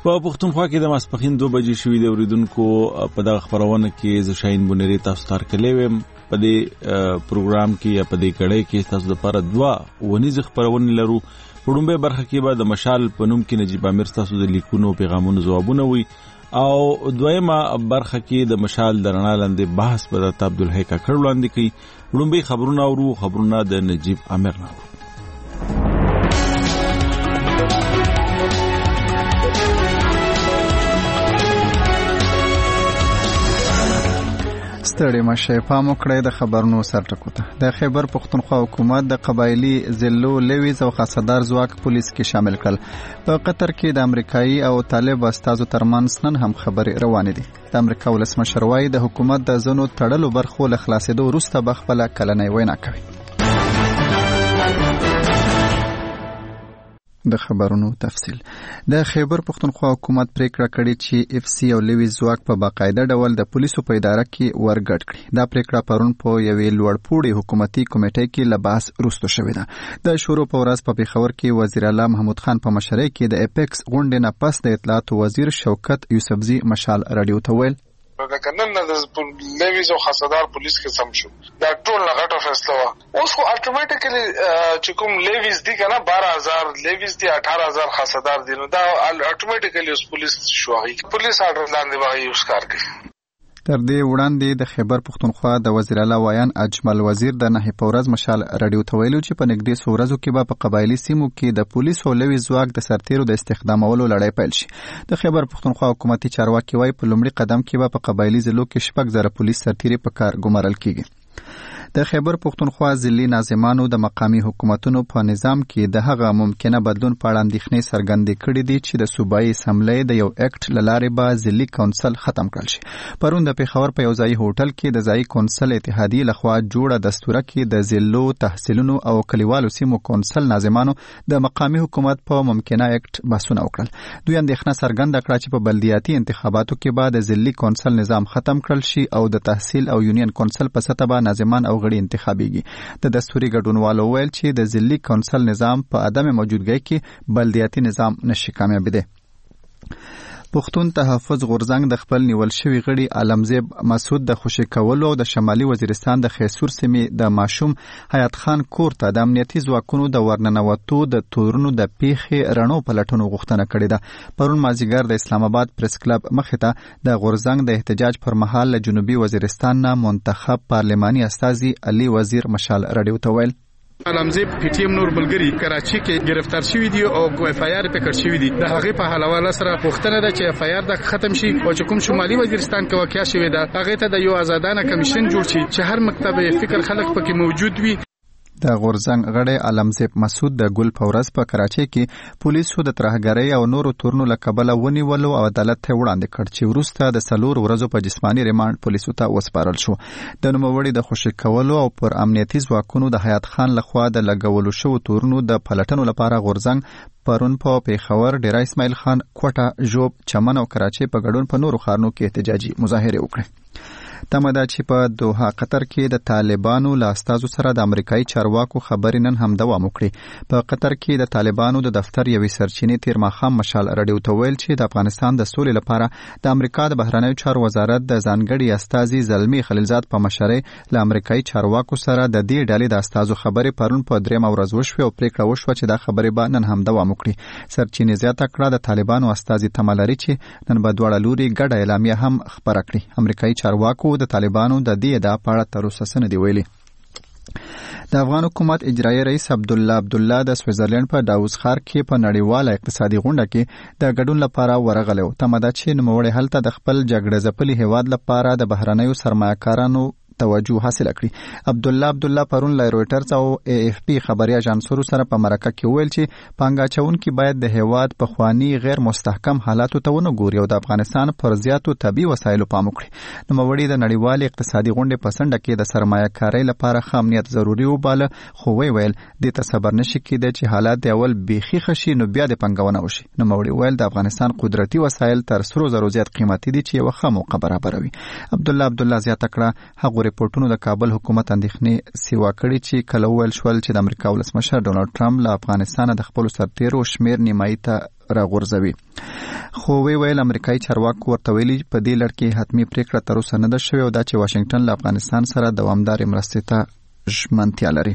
په پښتونخوا کې د ماسپخین 2 بجې شوې د اوریدونکو په دغه خبرونه کې ز شاهین بنيري تاسو ته کړلې وم په دې پروګرام کې یا په دې کړه کې تاسو لپاره 2 ونیز خبرونه لرو. په لومړۍ برخه کې به د مشال په نوم کې نجیب امیر تاسو د لیکونو پیغامونو ځوابونه وي او دویمه برخه کې د مشال د رڼا لاندې بحث په د عبدالحی کاکړ وړاندې کوي. لومړی خبرونه د نجیب امیر نه. ستړي مشه پام وکړئ د خبرونو سرټکو ته. د خیبر پښتونخوا حکومت د قبایلی ضلعو لویز او خاصدار ځواک پولیس کې شامل کړل. په قطر کې د امریکایي او طالب استازو ترمنځ نن هم خبرې روانې دي. د امریکا ولسمشر وايي د حکومت د ځینو تړلو برخو له خلاصېدو وروسته به خپله کلنۍ وینا کوي. د خبرونو تفصیل. د خیبر پښتونخوا حکومت پریکړه کړې چې اف سی او لویز ځواک په باقاعده ډول د پولیسو په اداره کې ورګډ کړي. دا پریکړه پرون په یوې لوړپوړي حکومتي کمیټې کې له بحث وروسته شوې ده. د شروع په ورځ په پېښور کې وزیر اعلی محمود خان په مشرۍ کې د اپیکس غونډې نه پس د اطلاعات وزیر شوکت یوسفزي مشال رادیو ته ویل د کنن د لیویز او خاصدار پولیس کې سم شو. دا ټول لغټه فیصله وا. اوس خو اتوماتیکلی چې کوم لیویز دي کنه 12000 لیویز دي 18000 خاصدار دي نو دا اتوماتیکلی اوس پولیس شوغي. پولیس اډر لاندې وایي اوس کار کوي. تر دې وړاندې د خیبر پښتونخوا د وزیر اعلی وایان اجمل وزیر د نه په ورځ مشال رادیو ته ویلو چې په نږدې څو ورځو کې به په قبایلی سیمو کې د پولیسو لوی ځواک د سرتیرو د استخدامولو لړۍ پیل شي. د خیبر پښتونخوا حکومتي چارواکي وایي په لومړي قدم کې به په قبایلی ضلعو کې 6000 پولیس سرتیري په کار ګمارل کیږي. د خیبر پښتونخوا ضلعي ناظمانو د مقامي حکومتونو په نظام کې د هغه ممکنه بدلون په اړه اندېښنې څرګندې کړې دي چې د صوبایي اسمبلۍ د یو اکټ له لارې به ضلعي کونسل ختم کړل شي. پرون د پېښور په یو ځایي هوټل کې د ځایي کونسل اتحادیې لخوا جوړه دستوره کې د ضلعو تحصیلونو او کلیوالو سیمو کونسل ناظمانو د مقامي حکومت په ممکنه اکټ بحثونه وکړل. دوی اندېښنه څرګنده کړه چې په بلدیاتي انتخاباتو کې به د ضلعي کونسل نظام ختم کړل شي او د تحصیل او یونین کونسل په سطح به ناظمان او غړي انتخابيږي. د دستوري ګډونوالو ویل چې د ضلعي کونسل نظام په عدم موجودګۍ کې بلدیاتي نظام نشي کامیاب دی. پښتون تحفظ غورزنګ د خپل نیول شوی غړي عالمزیب مسعود د خوشی کولو د شمالي وزیرستان د خیسور سیمې د ماشوم حیات خان کور ته د امنیتي ځواکونو د ورننوتو د تورونو د پیښې رڼو پلټنو غوښتنه کړې ده. پرون مازیګر د اسلام آباد پریس کلب مخې ته د غورزنګ د احتجاج پر مهال له جنوبي وزیرستان نه منتخب پارلماني استازي علي وزیر مشال رادیو ته ویل علمزیب پی ټی ایم نور بلګری کراچي کې گرفتار شوی دی او اف آی آر پکړ شوی دی. د هغه په حواله سره پوښتنه ده چې اف آی آر د ختم شي او چې کوم شمالي وزیرستان کې واقع شوی ده هغه ته د یو آزادانه کمیشن جوړ شي چې هر مکتب فکر خلک پکې موجود وي. د غورزنګ غړی علمزیب مسعود د ګل پورس په کراچۍ کې پولیسو د ترهګرۍ او نورو تورنو له کبله ونیولو او عدالت ته وړاندې کړ چې وروسته د 4 ورځو په جسماني ریماند پولیسو ته وسپارل شو. د نوموړي د خوشی کولو او پر امنیتي ځواکونو د حیات خان لخوا د لګولو شو تورنو د پلټنو لپاره غورزنګ پرون په پیښور ډیرا اسماعیل خان کوټه جوب چمن او کراچۍ په ګډون په نورو ښارونو کې احتجاجي مظاهره وکړه. تمه ده چې په دوحه قطر کې د طالبانو له استازو سره د امریکایي چارواکو خبرې نن هم دوام وکړي. په قطر کې د طالبانو د دفتر یوې سرچینې تیر ماښام مشال رادیو ته ویل چې د افغانستان د سولې لپاره د امریکا د بهرنیو چارو وزارت د ځانګړي استازي زلمي خلیلزاد په مشرۍ له امریکایي چارواکو سره د دې ډلې د استازو خبرې پرون په 3 ورځ وشوه او پریکړه وشوه چې دا خبرې به نن هم دوام وکړي. سرچینې زیاته کړه د طالبانو استازي تمه لري چې نن به دواړه لوري ګډه اعلامیه هم خبره کړي. امریکایي چارواکو د طالبانو د دې ادعا په اړه تر اوسه څه نه دي ویلي. د افغان حکومت اجرایي رئیس عبدالله د سویټزرلند په داووس ښار کې په نړیواله اقتصادي غونډه کې د ګډون لپاره ورغلی و. تمه ده چې نوموړی هلته د خپل جګړه ځپلي هیواد لپاره د بهرنیو سرمایه‌کارانو توجه حاصل کړي. عبدالله پرون له رويټرز او اے اف پی خبري اژانسونو سره په مرکه کې ویل چې پانګه اچوونکي باید د هیواد په خواني غیر مستحکم حالاتو ته ونه ګوري او د افغانستان پر زیاتو طبي وسایلو پام وکړي. نوموړي د نړیوال اقتصادي غونډې په سنډه کې د سرمایه‌کارۍ لپاره ښه امنیت ضروري وباله خو ویل د تصبر نشي کېدای چې حالات د اول بیخي خشي نو بیا د پنګونه وشي. نوموړي ویل د افغانستان قدرتي وسایل تر 100 زیات قیمتي دي چې یو ښه موقع برابروي. عبدالله زیاته کړه هغه ریپورتونو د کابل حکومت اندېښنې سیوا کړي چې کله وویل شول چې د امریکا ولسمشر ډونالد ټرمپ له افغانستان د خپلو سرتیرو شمیر نیمایي ته راغورځوي. خو ویل امریکایي چارواکو ورته ویلي په دې لړ کې حتمي پریکړه تر اوسه نه ده شوې او دا چې واشنګټن له افغانستان سره دوامدارې مرستې ته ژمنتیا لري.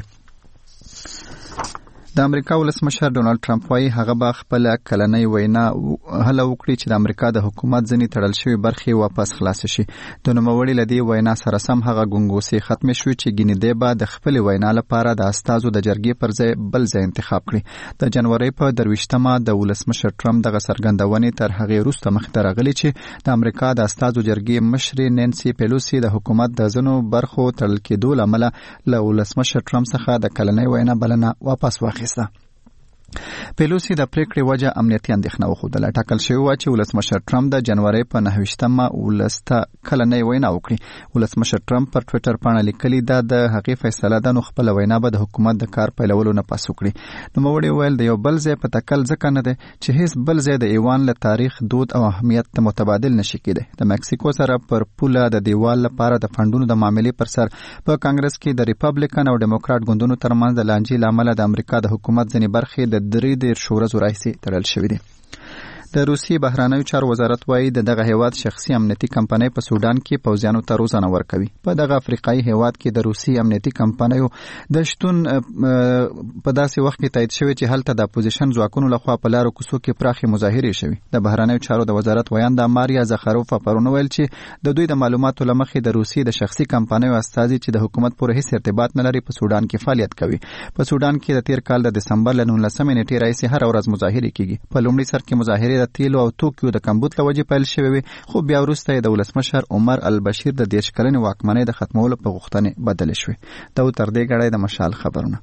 د امریکا ولسمشر ډونالد ټرمپ وايي هغه به خپل کلنۍ وینا هله وکړي چې د امریکا د حکومت ځینې تړل شوی برخې واپس خلاص شي. د نوموړي له دې وینا سره سم هغه ګونګوسې ختم شوې چې ګینې دی به د خپل وینا لپاره د استازو د جرګې پر ځای بل ځای انتخاب کړي. د جنوري په 23مه د ولسمشر ټرمپ دغه څرګندونې تر هغې وروسته مخته راغلي چې د امریکا د استازو جرګې مشرې نانسي پیلوسي د حکومت د ځینو برخو تړل کېدو له امله له ولسمشر ټرمپ څخه د کلنۍ وینا بلنه واپس واخیسته. پیلوسی د پریکړې وجه امنیتي اندېښنه وښودله. ټاکل شوی و چې ولسمشر ټرمپ د جنوري په 29مه ولسته کلنۍ وینا وکړي. ولسمشر ټرمپ پر ټویټر باندې لیکلي دا د هغې فیصله ده نو خپل وینا به د حکومت د کار پیلولو نه پس وکړي. نوموړي ویل د یو بل ځای په تکل ځکه نه دی چې هیڅ بل ځای د ایوان له تاریخ دود او اهمیت ته متبادل نشي کېدی. د مکسیکو سره پر پوله د دیوال لپاره د فنډونو د معاملې پر سر په کانګرس کې د ریپبلیکن او ډیموکرات ګوندونو ترمنځ د لانجې له امله د امریکا د حکومت ځینې برخې د 3 ورځو راهیسې تړل شوې دي. د روسي بهرنیو چارو وزارت وايي دغه هیواد شخصي امنیتي کمپنۍ په سودان کې پوځیانو ته روزنه ورکوي. په دغه افریقایي هیواد کې د روسي امنیتي کمپنیو د شتون په داسې وخت کې تایید شوی چې هلته د اپوزیشن ځواکونو لخوا په لارو کوڅو کې پراخې مظاهرې شوي. د بهرنیو چارو د وزارت ویانده ماریا زخاروفا پرون ویل چې د دوی د معلوماتو له مخې د روسي د شخصي کمپنیو استازي چې د حکومت پورې هیڅ ارتباط نه لري په سودان کې فعالیت کوي. په سودان کې د تیر کال د دسمبر له 19 نیټې راهیسې هر ورځ مظاهرې کیږي. په لومړي سر کې مظاهرې د تیلو او توکو د کمبود له وجې پیل شوې وي خو بیا وروسته د ولسمشر عمر البشیر د 10 کلنې واکمنۍ د ختمولو په غوښتنې بدل شوې. دا تر دې غړې د مشال خبرونه.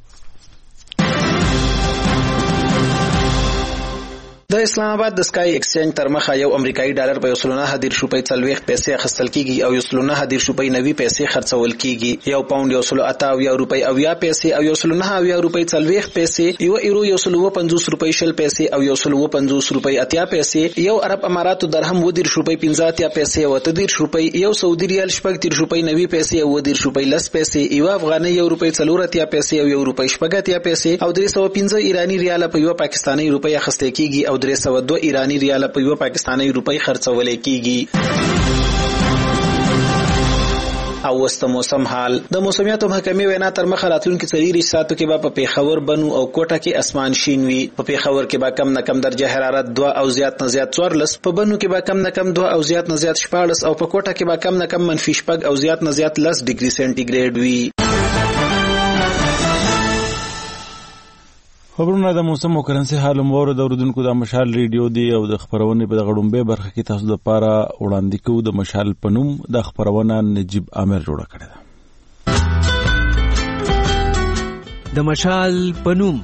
د اسلام آباد د سکای ایکسچینج تر مخه یو امریکایي ډالر په 1.9 روپۍ 40 پیسې اخیستل کیږي او 1.9 روپۍ 90 پیسې خرڅول کیږي. یو پاوند 1.8 روپۍ 80 پیسې او 1.9 روپۍ 40 پیسې، یو ایرو 1.50 روپۍ 60 پیسې او 1.50 روپۍ 80 پیسې، یو عرب اماراتو درهم 10 روپۍ 50 پیسې او 30 روپۍ، یو سعودي ریال 30 روپۍ 90 پیسې او 10 روپۍ 10 پیسې، یو افغاني 1 روپۍ 40 پیسې او 1 روپۍ 80 پیسې او 315 ایرانی ریال په یو پاکستاني روپۍ اخیستل کیږي او 302 ایرانی ریال په یو پاکستاني روپۍ خرڅول کیږي. او وسط موسم حال. د موسمیاتو محکمې وینا تر مخه راتلونکي 4 ساعتو کې به په پیښور، بنو او کوټه کې اسمان شین وي. په پیښور کې به کم نه کم درجه حرارت 2 او زیات نه زیات 14، په بنو کې به کم نه کم 2 او زیات نه زیات 14 او په کوټه کې به کم نه کم -10 او زیات نه زیات 10 ډیګري سنټیګریډ وي. خبرونه د موسم او کرنسي حال مور د اوردونکو د مشال ریډیو دی او د خبرونې په غړومبه برخه کې تاسو د پاره وړاندې کوو. د مشال پنوم د خبرونه نجيب عامر جوړ کړی دی. د مشال پنوم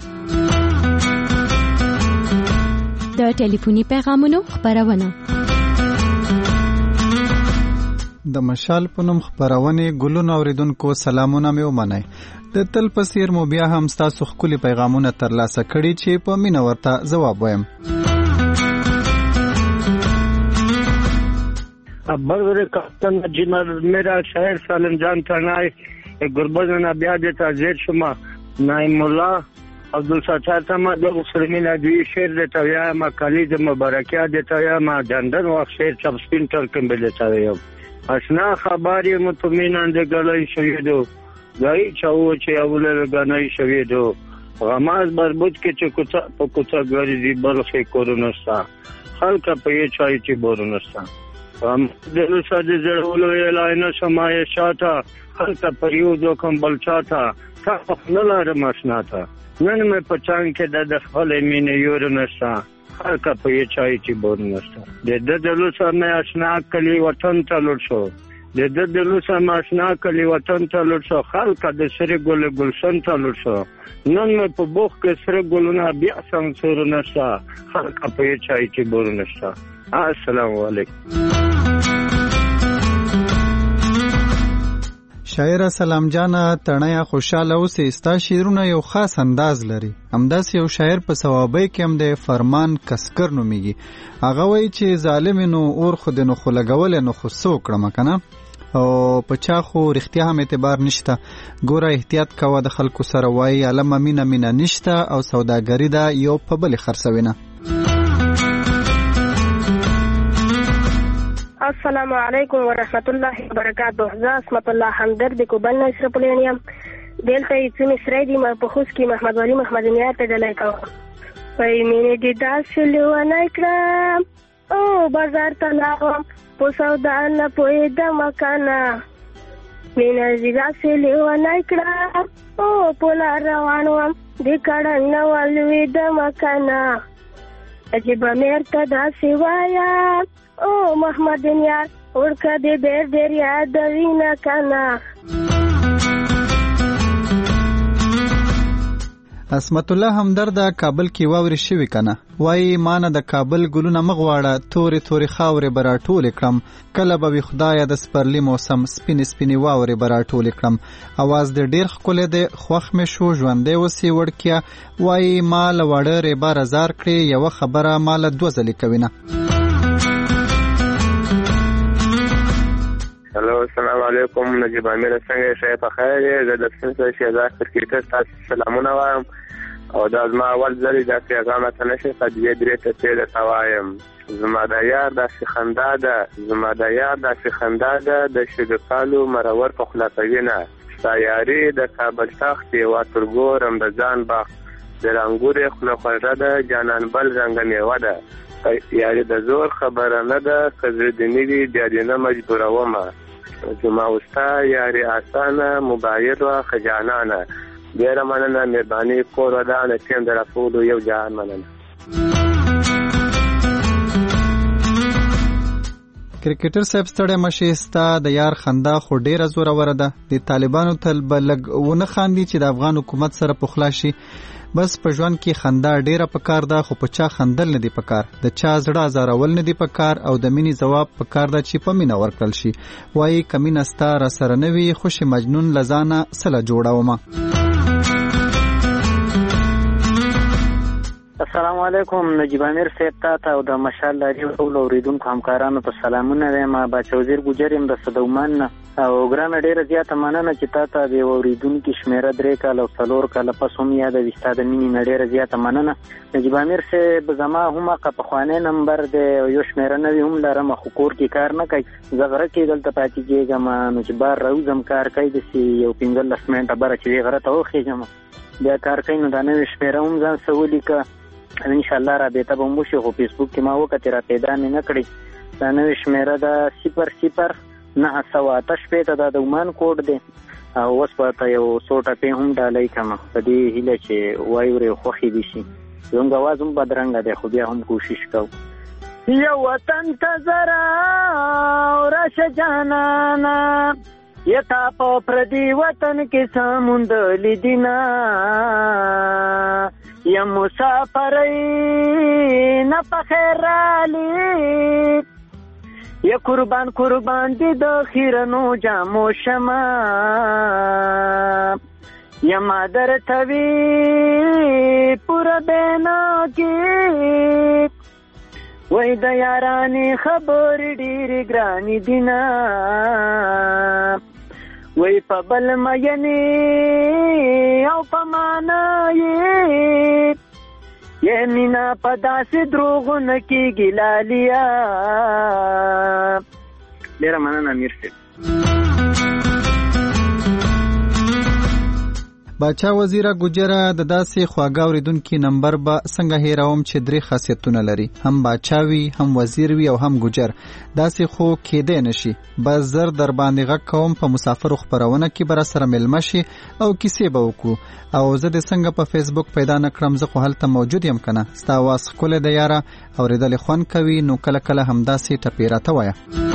د ټلیفوني پیغامونو خبرونه. د مشال پنوم خبرونه ګلون اوریدونکو سلامونه مې ومنئ. د تل پسیر مو بیا هم تاسو خپل پیغامونه ترلاسه کړي چې په مینه ورته جواب وایم. ابر کاپتن جنرال میرا شاعر سالم جان تنای گربزنا بیا د تاجر شما نایم الله عبدالستار تما د مسلمین دوی شعر د تویا ما کلی د مبارکیا د تویا ما جندن واخ شعر چپ سپین تر کمبل تویا اشنا خبري مطمئنان د ګلای شویدو گای چاو چې اول غنای شویدو غماز بربود کې چې کوڅه په کوڅه ګرځي بلخې کورونستا خلک په یې چای چې بورونستا د لساد زړولو اعلان سمای شاته خلک په یو دوکم بل چاته خپل لار ماشنا تا نن مې پچان کې د خپل مینې یورونستا خلک په یې چای چې بورونستا د لساد نه آشنا کلی وطن ته لور شو د دلوسه ماشنا کلی وطن ته لور شو خلک د سره ګل ګلشن ته لور شو نن مې په بوخ کې سره ګلونه بیا څنګه سور نشتا خلک په یې چای چې بور نشتا. السلام علیکم. شاعر سلام جانا تڼیا خوشاله اوسې. ستا شعرونه یو خاص انداز لري. همداس یو شاعر په ثوابۍ کې هم د فرمان کسکر نومیږي. هغه وایي چې ظالم نو اور خود نو خو لګول نو خو څو کړم کنه. او په چا خو رښتیا هم اعتبار نشته. ګوره احتیاط کوه د خلکو سره، وایي علمه مینه نشته او سوداګري ده یو په بلې خرڅوینه. السلام علیکم ورحمت الله وبرکاته. زه اسمت الله همدرد کوبل نشر پلینیم دلته یې مصری دی په خوست کې محمد ولی محمد نیار ته ډلای کوم. وای مینې دې داسې لیونه کړم او بازار ته لاغم په سودا نه پوهېدم کنه. مینه دې داسې لیونه کړم او په لار روان وم د کړن نه ولوېدم کنه. عجیبه مې ورته داسې وایم او محمد نیار ورکه دې ډېر یادوینه کنه. اسمت الله همدرد کابل کې واورې شوي کنه. وایي مانه د کابل ګلونه مغواړه تورې تورې خاورې به راټولې کړم. کله به وي خدایه د سپرلي موسم سپینې سپینې واورې به راټولې کړم. اواز د ډېر ښکلی دی، خوښ مې شو ژوندی اوسې وړکیه. وایي ما له واړه ریباره زار کړې، یوه خبره ما له 2 ځلې کوینه. هلو السلام علیکم، نجیب امیر څنګه شای په خیر یې؟ زه د سپین شهزاد کرکټر تاسو سلامونه وایم او دا زما اول ځل دا پیغام ته نشي قضیه درې ته ته وایم. زما د یار داسې خندا ده، زما د یار داسې خندا ده د شګپالو مرور په خلاصوینه. ستا یاري د کابل تخت یوه ترګورم د ځان باغ د رنګورې خوله خوږه ده جانان بل رنګه میوه ده. یاري د زور خبره نه ده که زړه دې نه وي بیا دې نه مجبورومه. زما وستا یاري آسانه مبایر وه خجانانه. ډېره مننه، مهرباني کور ودانه ټیم د راټولو یو جهان مننه. کرکټر صاحب ستړی مشې، ستا د یار خندا خو ډېره زوروره ده. د طالبانو تل به لږ ونه خاندي چې د افغان حکومت سره پخلا شي. بس په ژوند کې خندا ډیره پکار ده، خو په چا خندل نه دی پکار. د چا زړه ازارول نه دی پکار او د مینې ځواب پکار ده چې په مینه ورکړل شي. وایي که مینه ستا را سره نه وي خوشې مجنون له ځانه سله جوړومه. السلام علیکم، نجیب امیر صاحب ته او د مشال لري ټول اوریدونکو همکارانو ته سلامونه وایم. باچا وزیر ګجر يم د صدومان او ګرانه ډیره زیاته مننه چې تا د اوریدونکو شمیره 3 کال او 4 کال پس هم یاد وستا د مینې ډیره زیاته مننه. نجیب امیر صاحب زما هم په خوانه نمبر د یو شمیره نه هم لرم، خو کور کې کار نه کوي. زغره کې دلته پاتې کېږم نو چې بار روزم کار کوي د یو 15 منټه بار چې غره ته وخېږم بیا کار کوي. نو دا نوې شمیره هم ځان سوالي که ان شاء الله رابطه به مو شي. خو فیسبوک کې ما وکړه را پیدا مې نه کړی. دا نوې شمیره ده 00 دا د عمان کوډ دی او اوس په یو 100 ټپې هم ډالۍ کوم په دې هیله چې وایورې خوښې دي شي. زموږ اواز هم بدرنګه دی خو بیا هم کوشش کوو. یو وطن ته زرا راشه جانانا یتا په پردي وطن کې سمندلې دینا یا مسافرای نه پخیر علی یا قربان دی د خیرنو جامو شما یا مادر توی پورا بینا کی وای د یارانی خبر ډیر ګرانی دینا وای په بل مینه او په معنا یې مینا په داسې دروغونه کې ګلالیا. ډیره مننه امیر صاحب. باچا وزیره ګجره د داسې خواږه اوریدونکي نمبر به څنګه هیروم چې 3 خاصیتونه لري، هم باچا وي، هم وزیر وي او هم ګجر. داسې خو کېدی نشي. بس زر در باندې غږ کوم په مسافرو خپرونه کې به راسره مېلمه شي او کیسې به وکړو. او زه دې څنګه په فیسبوک پیدا نه کړم، زه خو هلته موجود یم که نه. ستا اواز ښکلی دی یاره، اورېدل خوند کوي، نو کله کله همداسې ټپې راته وایه.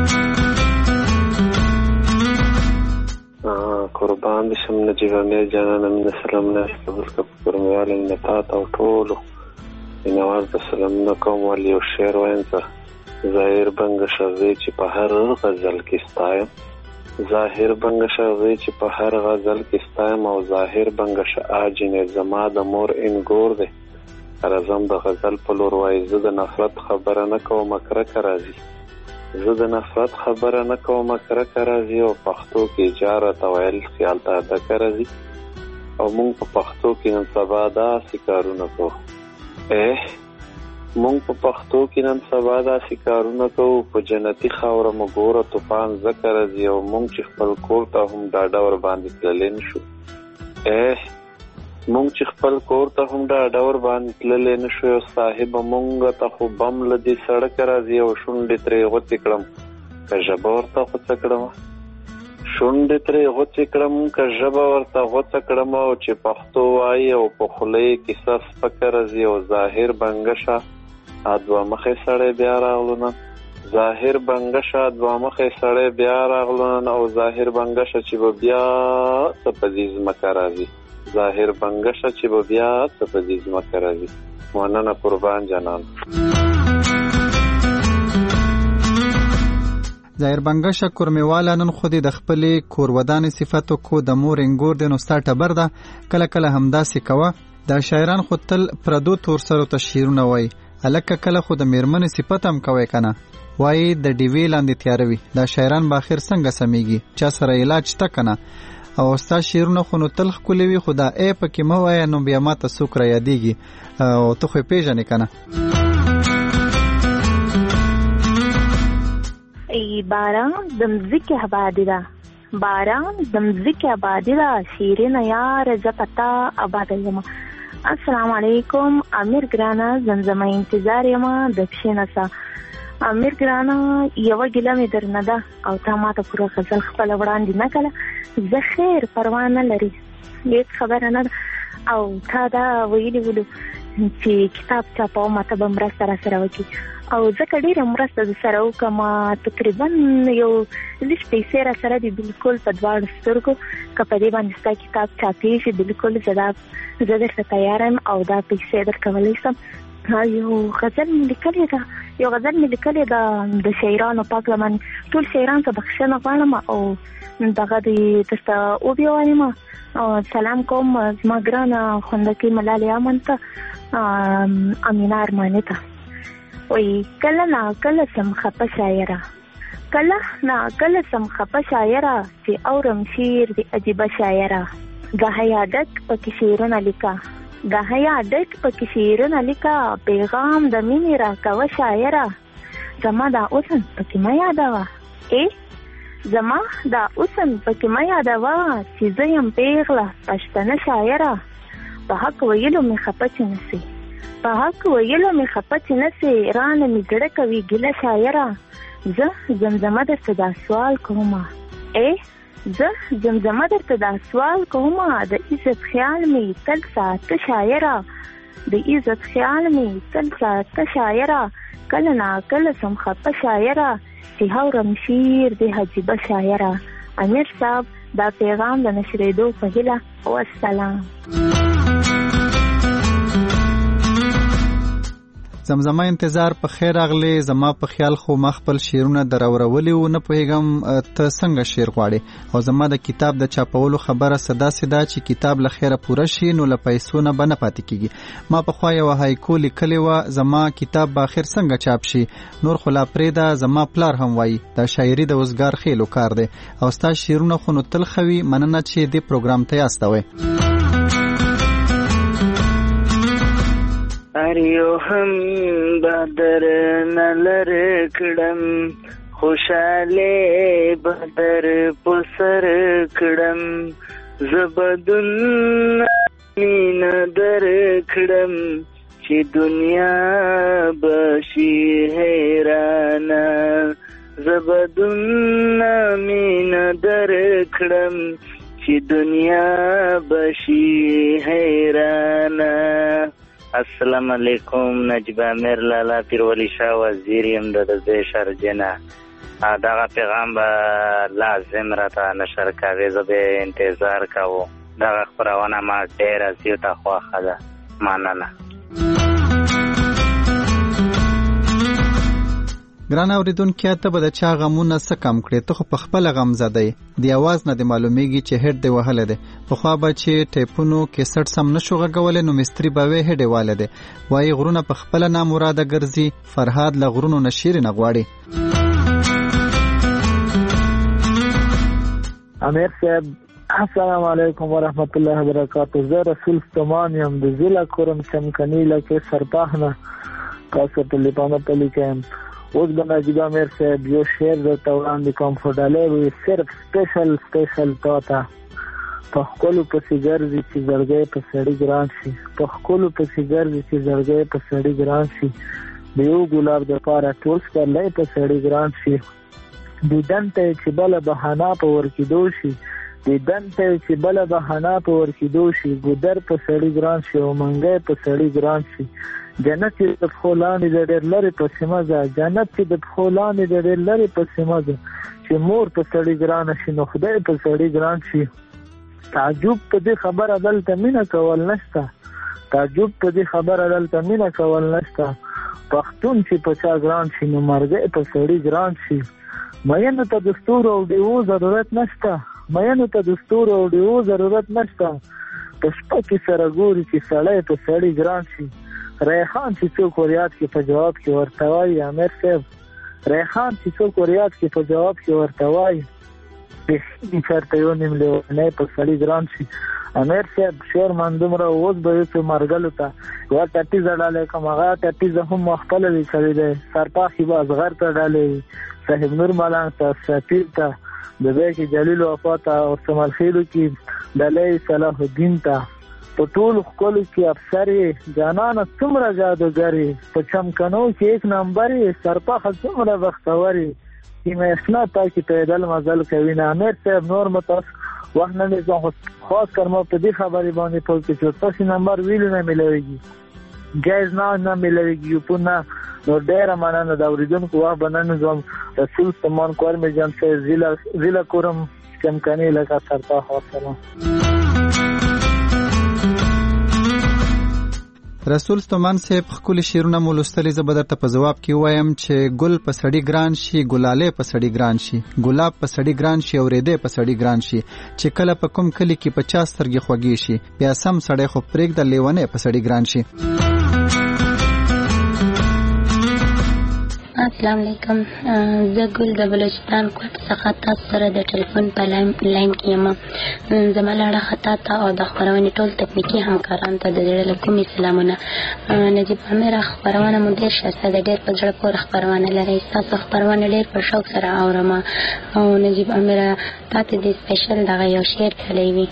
قربان بشم نجیب امیر جانانه من سلامونه ورکه په ګرموالي نه تاته او ټولو مینوال ته سلامونه کوم. ولې یو شعر وایم زه ظاهر بنګ شغې چې په هر غزل کې ستایم، ظاهر بنګ شغې چې په هر غزل کې ستایم او ظاهر بنګ شاجنې زما د مور انګور دی. راځم د غزل په لور وایي زه د نفرت خبره نه کوم کرکه راځي زه د نفرت خبره نه کوم، کرکه راځي او پښتو کې جاره تویل خیال ته دکه راځي او مونږ په پښتو کې نن سبا داسې کارونه کوو. مونږ په پښتو کې نن سبا داسې کارونه کوو، په جنتي خاوره مو ګوره طوفان ځکه راځي او مونږ چې خپل کور ته هم ډاډه ور باندې تللی نه شو. مونږ چې خپل کور ته هم ډاډه ور باندې تللی نه شو، صاحبه مونږ ته خو بم له دې سړکه راځي او شونډې ترې غوڅې کړم که ژبه ورته غوڅه کړم، شونډې ترې غوڅې کړم که ژبه ورته غوڅه کړم، او چې پښتو وایي او په خوله یې کیسه سپکه راځي او ظاهر بنګشه دوه مخې سړی بیا راغلونه، ظاهر بنګشه دوه مخې سړی بیا راغلونه او ظاهر بنګشه چې به بیا څه په دې ځمکه راځي، ظاهر بنګشه چې به بیا څه په دې ځمکه راځي. مننه قربان جانان. ظاهر بنګشه کورمیواله نن خو د خپلې کورودانې صفتو کو د مور انګور د نو ستا ټبر ده، کله کله همداسې کوه. دا شاعران خو تل پردو تور سرو ته شعرونه وایي، هلکه کله خو د میرمنې صفت هم کوي کنه، وایي د ډیوې لاندې تیاروي. دا شاعران به آخر څنګه سمیږي؟ چا سره علاج شته کنه؟ او ستا شعرونه خو نو تل ښکلي وي، خو دا ای پکې مه وایه نو بیا ما ته څوک را یادېږي او ته خو یې پېژنې کنه. باران د مځکې آبادي ده، باران د مځکې آبادي ده، شیرینه یاره زه په تا آباده یم. السلام علیکم امیر ګرانه، زمزمه انتظار یم د پښې نڅه. امیر ګرانه یوه ګیله مې درنه ده او تا ما ته پوره غزل خپله وړاندې نه کړه، زه خیر پروا نه لري هېڅ خبره نه ده. او تا دا ویلي ولو چې کتاب چاپوم ته به مرسته را سره وکړي، او ځکه ډېره مرسته د سره وکړم، تقریبا یو لږ پیسې را سره دي بلکل په دواړو سترګو، که په دې باندې ستا کتاب چاپېږي بلکل زه درته تیار یم او دا پیسې درکولی شم. یو غزل مې لیکلې ده، د شاعرانو پاک لمن ټول شاعرانو ته بخښنه غواړم او دغه درته وبیوایم. سلام کوم زما ګرانه خوندکۍ ملالې امن ته، امینه ارماني ته. وایي کله نا کله سم خفه شاعره، کله نا کله سم خفه شاعره، چې اورم شعر د عجیبه شاعره، د حیا ډک پکې شعرونه لیکه، د حیا ډک پکې شعرونه لیکه، پیغام د مینې راکوه شاعره، زما دا اوسن پکې مه یادوه، زما دا اوسن پکې مه یادوه، چې زه یم پیغله پښتنه شاعره، په حق ویلو مې خفه چې نسي، په حق ویلو مې خفه چې نسي، رانه مې زړه کوي ګیله شاعره، زه زمزمه درته دا سوال کومه، زه زمزمه درته دا سوال کومه، د عزت خیال مې تل ساته شاعره، د عزت خیال مې تل ساته شاعره، کله نا کله سم خفه شاعره، چې هورم شعر د عجیبه شاعره. امیر صاحب دا پیغام د نشریدو په هیله، والسلام. زمزمه انتظار په خیر راغلی، زما په خیال خو ما خپل شعرونه دراورولي و، نه پوهېږم ته څنګه شعر غواړې، او زما د کتاب د چاپولو خبره داسې ده چې کتاب له خیره پوره شي نو له پیسو نه به نه پاتې کېږي. ما پخوا یوه هایکو لیکلې وه، زما کتاب به آخر څنګه چاپ شي، نور خو لا پرېږده. زما پلار هم وایي دا شاعري د اوزګار خېلو کار دی، او ستا شعرونه خو نو تل ښه وي. مننه چې دې پروګرام ته یاست وی. اریو هم بدر نلر کړم، خوشاله بدر پسر کړم، زبدن مين در کړم، چې دنیا بشي حیرانه، زبدن مين در کړم، چې دنیا بشي حیرانه. السلام علیکم، نجیب امیر لالا پیرولی شاه وزیر یم د شرجنه. دغه پیغام به لازم راته نشر کوي، زه به انتظار کوم. دغه خپرونه ما ډېره زیاته خوښه ده. مننه. ګران اوریدونکي، ته به د چا غمونه څه کم کړې؟ ته خو په خپله غمزده یې، د اواز نه دې معلومیږي چې هډ دې وهلی دی. پخوا به چې ټیپونو کیسټ سم نشو غږولی نو مستري به وی هډ یې والی دی. وایي غرونه په خپله نامراده ګرځي، فرهاد له غرونو نه شیرې نه غواړي. امیر صاحب السلام علیکم ورحمت الله وبرکاته. زه رسول ستمان یم د ضلع کورم چمکنی لکه سرپاخنه تاسو په لپاره په لیکم. اوس به نجیب امیر صاحب یو شعر درته وړاندې کوم خو ډالۍ وي صرف سپیشل تا ته. په ښکلو پسې ګرځي چې زړګی په سړي ګران شي، په ښکلو پسې ګرځي چې زړګی په سړي ګران شي، د یو ګلاب دپاره ټول سپرلی په سړي ګران شي، دیدن ته یې چې بله بهانه په ورکېدو شي، دیدن ته یې چې بله بهانه په ورکېدو شي، ګودر په سړي ګران شي او منګی په سړي ګران شي، جنت چې د پښو لاندې د ډېر لرې پسې مزه، جنت چې د پښو لاندې د ډېر لرې پسې مزه، چې مور په سړي ګرانه شي نو خدای په سړي ګران شي. تعجب په دې خبره دلته مینه کول نشته، تعجب په دې خبره دلته مینه کول نشته، پښتون چې په چا ګران شي نو مرګی په سړي ګران شي. مینو ته د ستورو او ډیوو ضرورت نشته، مینو ته د ستورو او ډیوو ضرورت نشته، په شپه کې سره ګوري چې سړی په سړي ګران شي. ریحان چې څوک وریاد کې په جواب کې ورته وایي امیر صاحب، ریحان چې څوک وریاد کې په جواب کې ورته وایي بېخي چېرته یو نیم لیونی په سړي ګران شي. امیر صاحب شعر من دومره اوس به یو څو مرګلو ته یوه ټپیزه ډالۍ کوم، هغه ټپیزه هم ما خپله لیکلې دی. سرپاخي به اصغر ته ډالۍ، صاحب نور ملنګ ته، سفیر ته، د بیک جلیل وفا ته او سمرخیلو کې ډالۍ صلاح الدین ته. په ټول ښکلو کې افسرې جانانه څومره جادوګرې، په چمکنو کې ایک نمبرې، سرپاخه څومره بختورې، سیمه اشنا تا کې پیدل مزل کوي نه. امیر صاحب نور مو تاسو وخت نه نیسم، خاص کر ما په دې خبرې باندې پوه کړئ چې تاسو نمبر ویلو نه میلویږي، جایز نه میلویږي یوپون نه. نو ډېره مننه د اورېدونکو وخت به نه نیسم. رسول ستمان کورمې جان صاحب ضلع کورم چمکنی لکه سرپاخ. وسلام. رسول ستومن صاحب ښکلي شعرونه مو لوستلي، زه به درته په ځواب کې وایم چې ګل په سړي ګران شي، ګلالی په سړي ګران شي، ګلاب په سړي ګران شي او ریدی په سړي ګران شي، چې کله په کوم کلي کې په چا سترګې خوږې شي، بیا سم سړی خو پرېږده لیونی په سړي ګران شي. السلام علیکم، زه ګل د بلوچستان کوټ څخه تاسو سره د ټلیفون په لاین کې یم. زما لاړه خطا ته او د خپرونې ټول تکنیکي همکارانو ته د زړه له کومې سلامونه. نجیب امیر خپرونه مو ډېر ښایسته ده، ډېر په زړه پورې خپرونه لرئ، ستاسو خپرونه ډېر په شوق سره اورم. او نجیب امیر تا ته د سپیشل دغه یو شعر کلی وي،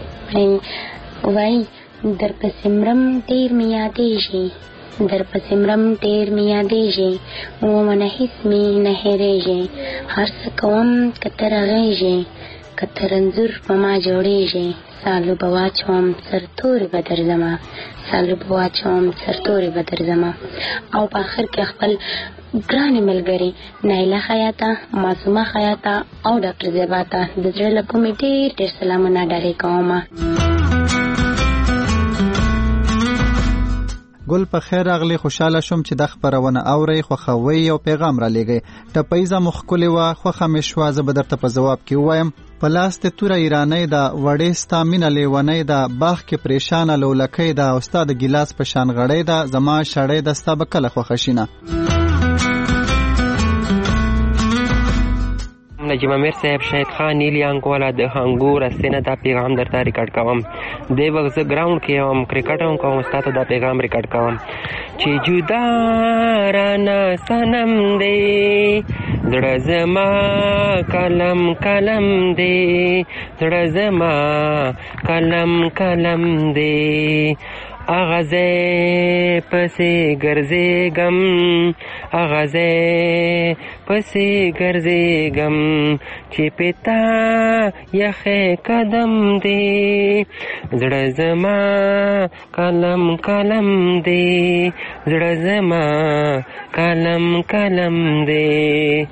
وایي در پسې مرم ډېر مې یادېږي، در پسې مرم ډېر مې یادېږي، ومنه هېڅ مې نه هېرېږي، هر څه کوم که ته رغېږي، که ته رنځور په ما جوړېږي، سالو به واچوم سرتورې به درځمه، سالو به واچوم سرتورې به درځمه. او په آخر کې خپل ګرانې ملګرې نایله خیاطه، معصومه خیاطه او ډاکټر زیبا ته د زړه له کومې ډېر ډېر سلامونه ډالۍ کوم. ګل په خیر راغلی، خوشاله شوم چې د خپرونه اورئ، خوښوئ او پیغام را لېږئ. ټپیزه مو ښکلې وه، خوښه مې شوه. زه به درته په ځواب کې ووایم په لاس دې توره ایرانۍ ده، وړې ستا مینه لیونۍ ده، باغ کې پریشانه لولکۍ ده، او ستا د ګیلاس په شان غړۍ ده، زما شړۍ ده ستا به کله خوښه شي نه. نجیب امیر صاحب، شهید خان نیلی انګوالا د هنګو رسینه دا پیغام درته ریکارډ کوم. دی وخت زه ګراوند کې یم، کرکټ هم کوم، ستاسو دا پیغام ریکارډ کوم چې جدا رانه صنم دی، زړه زما کلم کلم دی، زړه زما کلم کلم دی، اغازه پسې ګرځېږم، اغازه پسې ګرځېږم، چې پتا یخې قدم دی، زړه زما کلم کلم دی، زړه زما کلم کلم دی.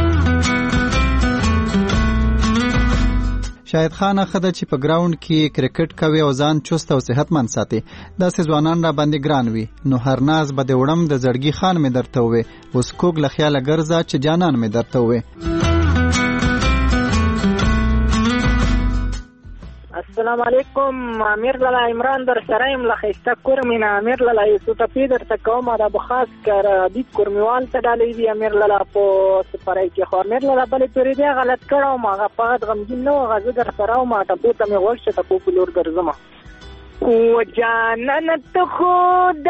شاهد خان خدای چې په ګراوند کې کرکټ کوي او ځان چست او صحتمند ساتي، داسې ځوانان را باندې ګران وي. نو هر ناز به د وړم د زړګي خان مې درته وې، اوس کوږ له خیاله ګرځه چې جانان مې درته وې. السلام علیکم. امیر لالا عمران در سرایم لخیسته کرمین امیر لالا یسوتپی در تکوم دا بخاص کر دید کرمیوال تا ڈالی دی امیر لالا پو سپرائی که خو امیر لالا بلی توری دی غلط کرو ما غا فقط غمگین نو غزه در سراو ما تا بوتا می غوش تا پو پلور در زما و جانن تو خود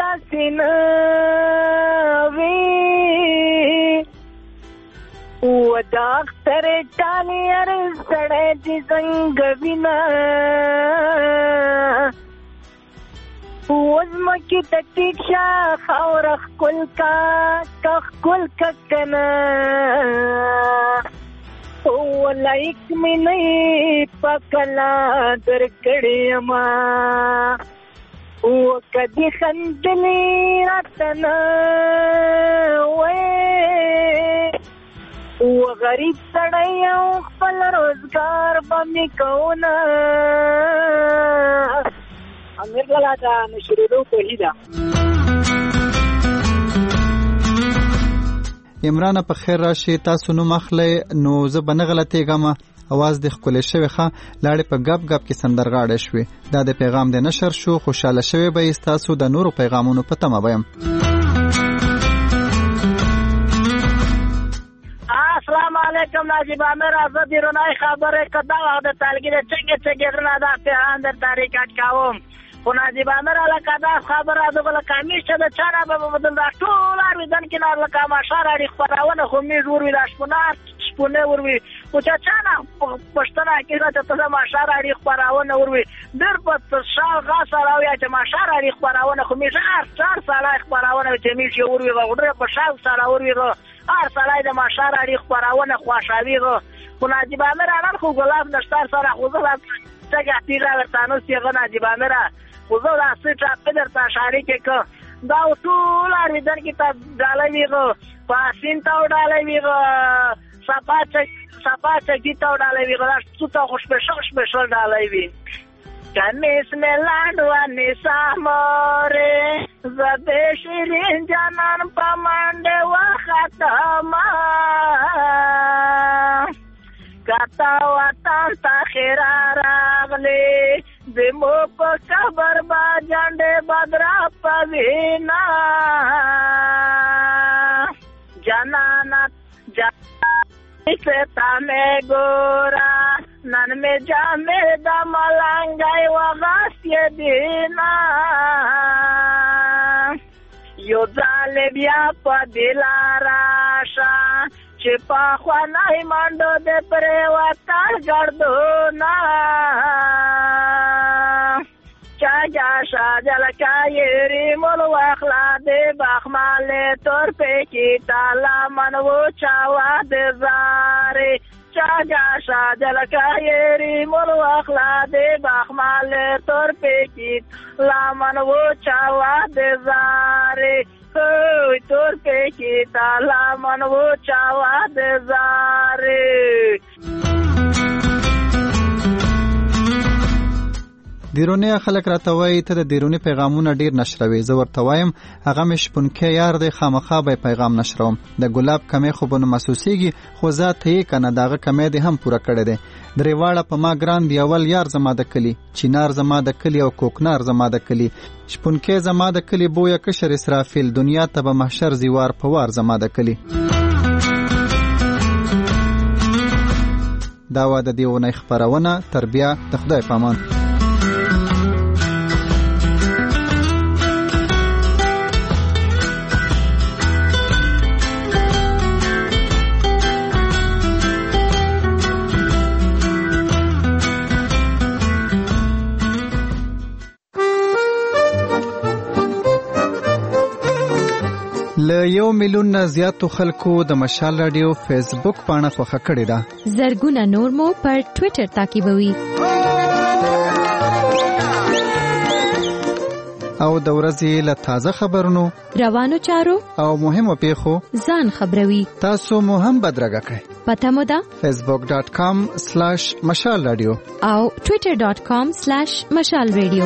سنوی و داختر ټالیر سړی چې څنګه وینا وزمکې ته ټیک شه خاوره ښکل کا ښکل کا کنه لایک مې نه په کلا درکړې یما وکدي خندلې راته نه وې و غریب سړی او خپل روزګار به مې کوونه. امیر لالا دا نشریدو کوهی ده. عمران په خیر راشي. تاسو نوم اخلئ نو زه به نه غلطېږم. اواز د ښکلی شوې ښه لاړې په ګپ ګپ کې سندرغاړی شوې. دا د پیغام د نشر شو. خوشحاله شوې به یې ستاسو د نورو پیغامونو په تمه به یم. السلام علیکم ناجیب امیر آزاد ایرانی خبره کدا وقت تلگیر چگه رنا پیغام در تاریکت کاوم خو ناجیب امیر علاقه دا خبره دو لکامیش چه ده چانه به بدل دا طول ارویدن کنار لکاماشار اریخ پراونه خو میز وروی دا شپونه وروی خو چه چانه پشتنه کسا چه تزا ماشار اریخ پراونه وروی در پت شال غاس راویا چه ماشار اریخ پراونه خو میز 4 سال اریخ پراونه چه میز یه وروی غوڑه پا شال سال وروی هر سالای د ماشار اړیخ پراونه خواشاوی غو خو ناجیب امیر انن خو ګلاب نشتار سره خو زه څنګه تیرا ورتانو سیغه ناجیب امیر خو زه د سټا په درته شاری کې کو دا ټول اړیدن کې ته ډالوي غو پاسین تا ډالوي غو صفات کی تا ډالوي غو څو ته خوش به ډالوي کنیس میں لاندوانی ساموره زده شیرین جانان پامانده و ختما کتا وطن تا خیرار اغلی دمو پا کبر با جانده بدرا پوینا جانانت ستا میں گورا نن میں جامع دا ملنگای و غاسی دینا یو ظالبیا پا دلا راشا چی پا خوانای ماندو دے پریواتا گردونا چاجا شاجل کایری مولو اخلا دے باخمالے تور پے کی تالا منو چاوا دے زارے چاجا شاجل کایری مولو اخلا دے باخمالے تور پے کی لا منو چاوا دے زارے کوئی تور پے کی تالا منو چاوا دے زارے. دیرونی خلک راته وایي ته د دیرونی پیغامونه ډیر نشروي. زه ورته وایم هغه مې شپونکی یار دی خامخا به پیغام نشروم. د ګلاب کمی خو به نو محسوسیږي خو ذات یې کنه داغه کمی دی هم پوره کړی دی. درې واړه په ما ګران دی اول یار زما د کلی چینار زما د کلی او کوکنار زما د کلی شپونکی زما د کلی بویا کشر اسرافیل دنیا ته به محشر زیوار په وار زما د کلی. دا و د دیونه خبرونه تربیه د خدای پامان. له 1 میلیون نه زیاتو خلکو د مشال رادیو فیسبوک پاڼه خوښه کړې ده. زرګونه نور مو پر ټوئیټر تعقیبوي. او د ورځې له تازه خبرونو روانو چارو او مهمو پیښو ځان خبروي. تاسو مو هم بدرګه کړئ. پته مو ده facebook.com/مشال رادیو او twitter.com/مشال رادیو.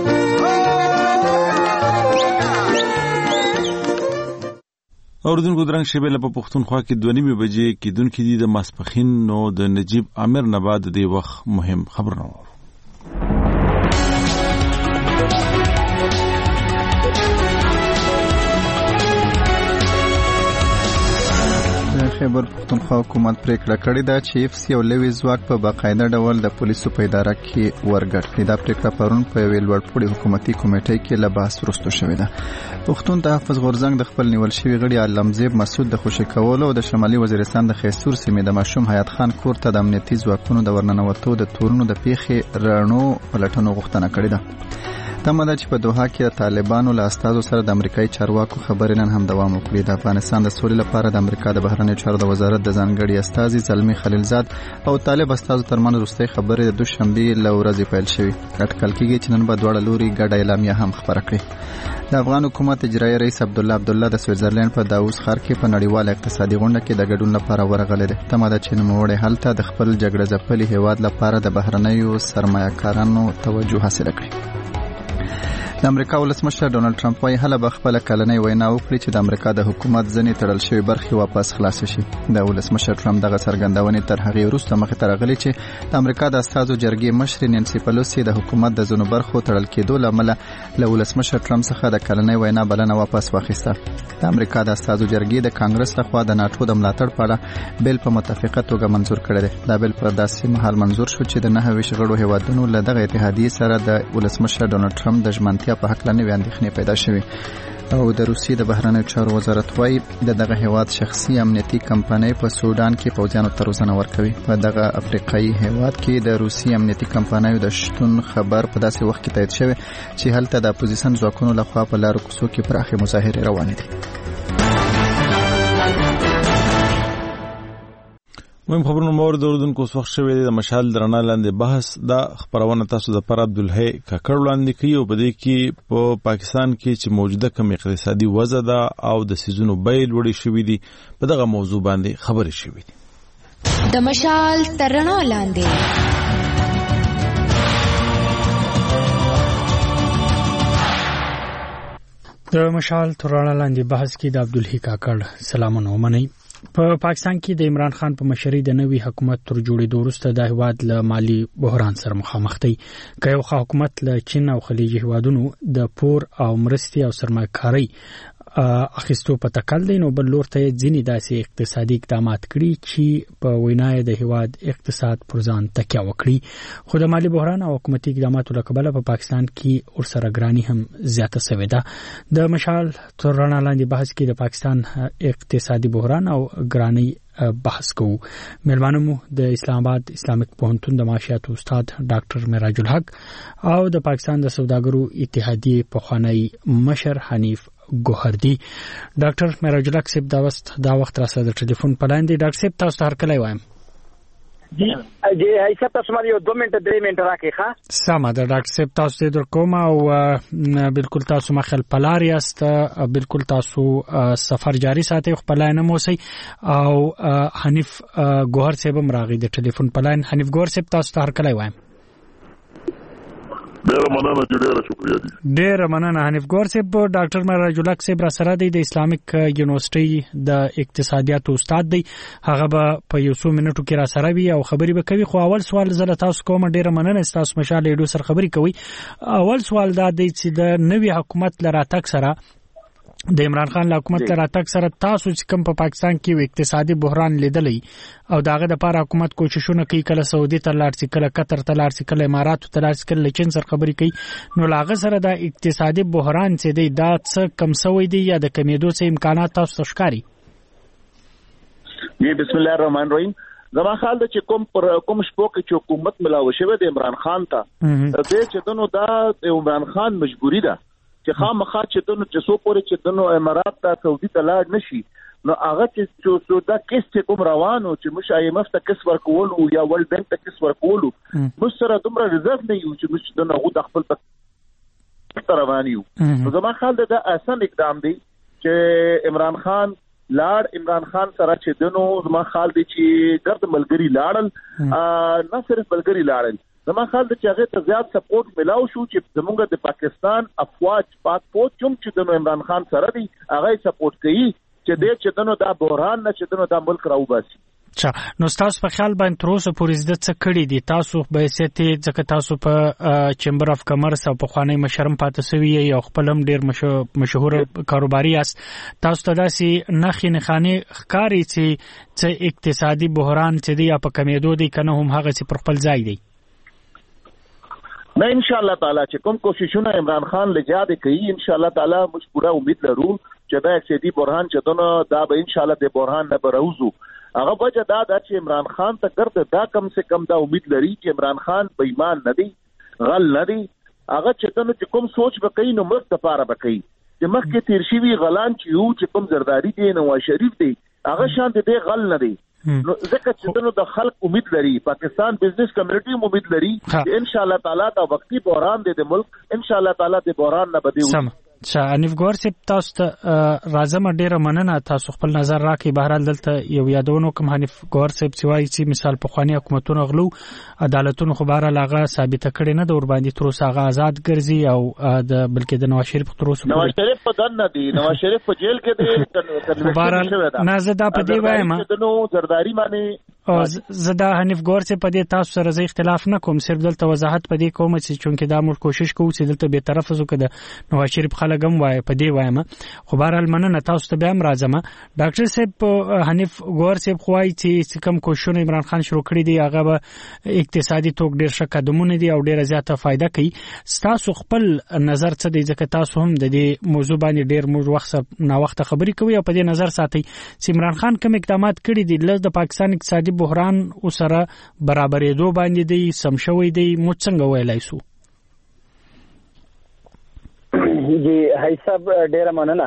اوردونکو درنګ شیبه په پښتونخوا کې 2:30 بجې کېدونکې دي د ماسپخین نو د نجیب امیر نه بعد د وخت مهم خبرونه خیبر پښتونخوا حکومت پریکړه کړې ده چې اف سی او لوی ځواک په باقاعده ډول د پولیسو په اداره کې ورګډ کړي. دا پریکړه پرون په یوې لوړپوړي حکومتي کمیټې کې له بحث وروسته شوې ده. پښتون تحفظ غورځنګ د خپل نیول شوی غړي علمزیب مسعود د خوشی کولو او د شمالي وزیرستان د خیسور سیمې د ماشوم حیات خان کور ته د امنیتي ځواکونو د ورننوتو د تورونو د پیښې رڼو پلټنو غوښتنه کړې ده. تمه ده چې په دوحه کې د طالبانو له استازو سره د امریکایي چارواکو خبرې نن هم دوام وکړي. د افغانستان د سولې لپاره د امریکا د بهرنیو چارو د وزارت د ځانګړي استازي زلمي خلیلزاد او طالب استازو ترمنځ وروستۍ خبرې د دوشنبه له ورځې پیل شوې. اټکل کېږي چې نن به دواړه لوري ګډه اعلامیه هم خپره کړي. د افغان حکومت اجرایي رئیس عبدالله د سویټزرلند په داووس ښار کې په نړیواله اقتصادي غونډه کې د ګډون لپاره ورغلی دی. تمه ده چې نوموړی هلته د خپل جګړه ځپلي هیواد لپاره د بهرنیو سرمایه‌کارانو توجه حاصله کړي. د امریکا ولسمشر ډونالد ټرمپ وايي هله به خپل کلنۍ وینا وکړي چې د امریکا د حکومت ځنې تړل شوی برخې واپس خلاص شي. د ولسمشر ټرمپ دغه څرګندونې تر هغې وروسته مخې ته راغلي چې د امریکا د استازو جرګې مشر نانسي پلوسي د حکومت د ځینو برخو تړل کېدو له امله له ولسمشر ټرمپ څخه د کلنۍ وینا بلنه واپس واخیسته. د امریکا د استازو جرګې د کانګرس لخوا د ناټو د ملاتړ په اړه بیل په متفقه توګه منزور کړی دی. دا بیل په داسې مهال منزور شو چې د 9 غړو هیوادونو له دغه اتحادیې سره د ولسمشر ډونالد ټرمپ د ژمنتیا په هکله نوې اندېښنې پیدا شوې. او د روسیې د بهرنیو چارو وزارت وايي دغه هیواد شخصي امنیتي کمپنۍ په سودان کې پوځیانو ته روزنه ورکوي. په دغه افریقایي هیواد کې د روسي امنیتي کمپنیو د شتون خبر په داسې وخت کې تایید شوی چې هلته د اپوزیشن ځواکونو لخوا په لارو کوڅو کې پراخې مظاهرې روانې دي. مهم خبرونه مور د اردوونکو وخت شوی د مشال درنه لاندې بحث د خبرونه تاسو د پر عبدالحی ککړ وړاندې کوي او په دې کې په پاکستان کې چې موجوده کم اقتصادي وضع ده او د سيزونو بیل وړي شوی دي په دغه موضوع باندې خبرې شوی دي. د مشال درنه لاندې د مشال ترانه لاندې بحث کې د عبدالحی ککړ سلامونه ومني. په پاکستان کې د عمران خان په مشرۍ د نوي حکومت تر جوړېدو وروسته د هیواد له مالی بحران سره مخامخ دی. که یو حکومت له چین او خلیجي هیوادونو د پور او مرستې او سرمایه‌کاري اخیستو په تکل دی، نو بل لور ته ځینې داسې اقتصادي اقدامات کړي چې په وینای د هیواد اقتصاد پر ځان تکیه وکړي. خو د مالی بحران او حکومتي اقداماتو له کبله په پاکستان کې ورسره ګرانی هم زیاته شوې ده. د مشال تر رڼا لاندې بحث کې د پاکستان اقتصادي بحران او ګرانی بحث کوو. مېلمانه مو د اسلام آباد اسلامیک پوهنتون د معاشیاتو استاد ډاکټر معراج الحق او د پاکستان د سوداګرو اتحادیې پخوانی مشر حنیف ګوهردي. ډاکټر معراج الحق صاحب دا وخت را سره د ټلیفون په لاندې. ډاکټر صاحب تاسو ته هرکلی وایم. جی ایسا تاسو ما یو 2 منټه 3 منټه راکې ښه سمه ده. ډاکټر صاحب تاسو ته در کوم او بالکل تاسو مخل پلار یاست، بالکل تاسو سفر جاری ساتي خپل نه موسی او حنیف ګوهر صاحب مراغي د ټلیفون په لاین. حنیف ګوهر صاحب تاسو ته هرکلی وایم. ډېر مننه ډېر شکریہ دي. ډېر مننه حنیف ګوهر صاحب. ډاکټر معراج الحق صاحب را سره دی د اسلامیک یونیورسيټي د اقتصادیاتو استاد دی. هغه به په یو څو منټو کې را سره وي او خبرې به کوي. خو اول سوال زله تاسو کوم ډېر مننه تاسو مشال ډېر سره خبرې کوي. اول سوال دا دی چې د نوي حکومت لراتک سره د عمران خان له حکومت لراتک سره تاسو چې کوم په پاکستان کې اقتصادي بحران لیدلې او داغه د لپاره حکومت کوششونه کوي، کله سعودي ته لاړ شي، کله قطر ته لاړ شي، کله امارات ته لاړ شي، کله چین سره خبرې کوي، نو لاغه سره د اقتصادي بحران چې دی دا څه کم سوی دی یا د کمیدو څه امکانات تاسو ته ښکاري؟ بسم الله الرحمن الرحیم. زما خیال ده چې کوم شپو کې چې حکومت ملاوي شوی د عمران خان ته د چې دنو دا عمران خان مجبوری ده چې خامخا چې دنو چې سو پورې چې دنو امارات ته سعودي ته لاړ نشي، نو هغه چې دا کیس چې کوم روانو چې مش آی ایم اف ته کیس ورکول او یا ورلد بانک ته کیس ورکول، مش سره دومره ریزرو نه یو چې مش دنو غو د خپل په روان یو. نو زما خیال ده دا آسان اقدام دی چې عمران خان عمران خان سره چې دنو زما خیال دی چې ګرد ملګری لاړل، نه صرف ملګری لاړل، زما خیال دی چې هغه ته زیات سپورټ ملاو شو چې زمونږ د پاکستان افواج پاک فوج چې دنو عمران خان سره دی هغه سپورټ کوي چې دې چې دنو دا بحران نه چې دنو دا ملک راوباسي. نو تاسو په خیال باندې تر اوسه پورې د څه کړی دي تاسو به سيتي ځکه تاسو په چمبر اف کمرس او په خوانی مشرم پاتې سوی یو خپل هم ډیر مشهور کاروباري است تاسو ته داسې نخې نخانه ښکاری چې اقتصادي بحران چې دی په کمیدو دی کنه هم هغه چې پر خپل ځای دی نه ان شاء الله تعالی چې کوم کوششونه عمران خان لجاده کوي ان شاء الله تعالی موږ پوره امید لرو چې دا اقتصادي بحران چې دنه دا به ان شاء الله د بحران نه بروزو هغه وجه دا چې عمران خان ته ګرځي دا کم سے کم دا امید لري چې عمران خان بې ایمان نه دی غل نه دی هغه چې دنه چې کوم سوچ وکړي نو مرګ د پاره وکړي چې مخکې تیر شي وی غلان چې یو چې کوم زرداری دی نواز شریف دی هغه شان دی غل نه دی نو ځکه چې دنه د خلک امید لري پاکستان بزنس کمیونټي امید لري ان شاء الله تعالی دا وقتی بحران دی د ملک ان شاء الله تعالی د بحران نه بدیو انیف ګور سپ تاسو ته راځم ډیره مننه تاسو خپل نظر راکړئ بهرحال دلته یو یادونو کوم حنیف ګور سپ چې وایي چې مثال په خواني حکومتونو غلو عدالتونو خو بهرحال هغه ثابت کړي نه د ور باندې تر اوسه هغه آزاد ګرځي او د بلکې د نواز شریف تر اوسه نواز شریف په دن نه دی نواز شریف په جیل کې دی بهرحال نه زدا په دی وایم نو زرداری باندې زدا حنیف ګور سپ په دې تاسو سره زه اختلاف نه کوم صرف دلته وضاحت په دې کوم چې چونکه دا موږ کوشش کوو چې دلته به طرف زو کده نواز شریف لګم وای په دې وایم خو بهرحال مننه تاسو ته به هم راځم ډاکټر صاحب حنیف ګور صاحب خوای چې کوم کوششونه عمران خان شروع کړی دی هغه به اقتصادي توګ ډیر ښه قدمونه دي او ډیره زیاته فائدہ کوي تاسو خپل نظر څه دی ځکه تاسو هم د دې موضوع باندې ډیر موږ وخت نه وخت خبرې کوي او په دې نظر ساتي چې عمران خان کوم اقدامات کړی دي لږ د پاکستان اقتصادي بحران سره برابرېدو باندې دی سم شوی دی مو څنګه ویلای شو جی هاي صاحب ډیره مننه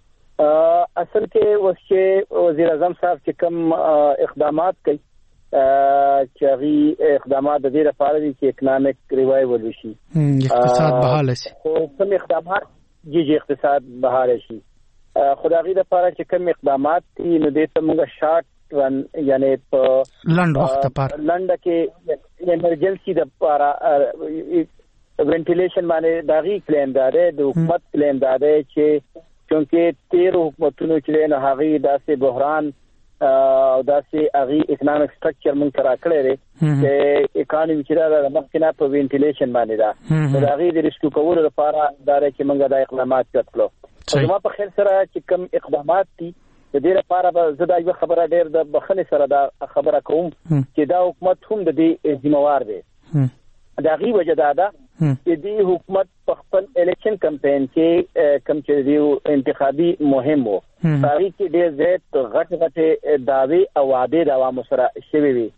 اصل کې اوس چې وزیر اعظم صاحب چې کوم اقدامات کوي چې هغه اقدامات د دې لپاره دي چې اکونومیک ریوایول وشي اقتصاد بحال شي خو کوم اقدامات جی اقتصاد بحال شي خدایي لپاره چې کوم اقدامات دي نو د تمغه شارټ رن یعنی په لنډ وخت لپاره لنډ کې ایمرجنسي د لپاره وینټیلیشن باندې داغي کلیم داده د حکومت کلیم داده چې چونکه 13 حکومتونو چې نه هغه داسې بحران او داسې هغه اکونومیک سټرکچر مونږ کرا کړی دی چې اکانومي چې دا مخکنه په وینټیلیشن باندې دا داغي د ریسکو کولو لپاره دا چې مونږ د اقدامات وکړو نو په خیر سره چې کوم اقدامات دي د دې لپاره به زه دا یو خبره ډیر د بخنه سره دا خبره کوم چې دا حکومت هم د دې ذمہوار دی دا غي وجداده چې د حکومت په خپل الیکشن کمپاین کې کم چې دی انتخابي مهم وو هغه کې ډېر زیات غټ دعوی او وعده د عوامو سره شوي وي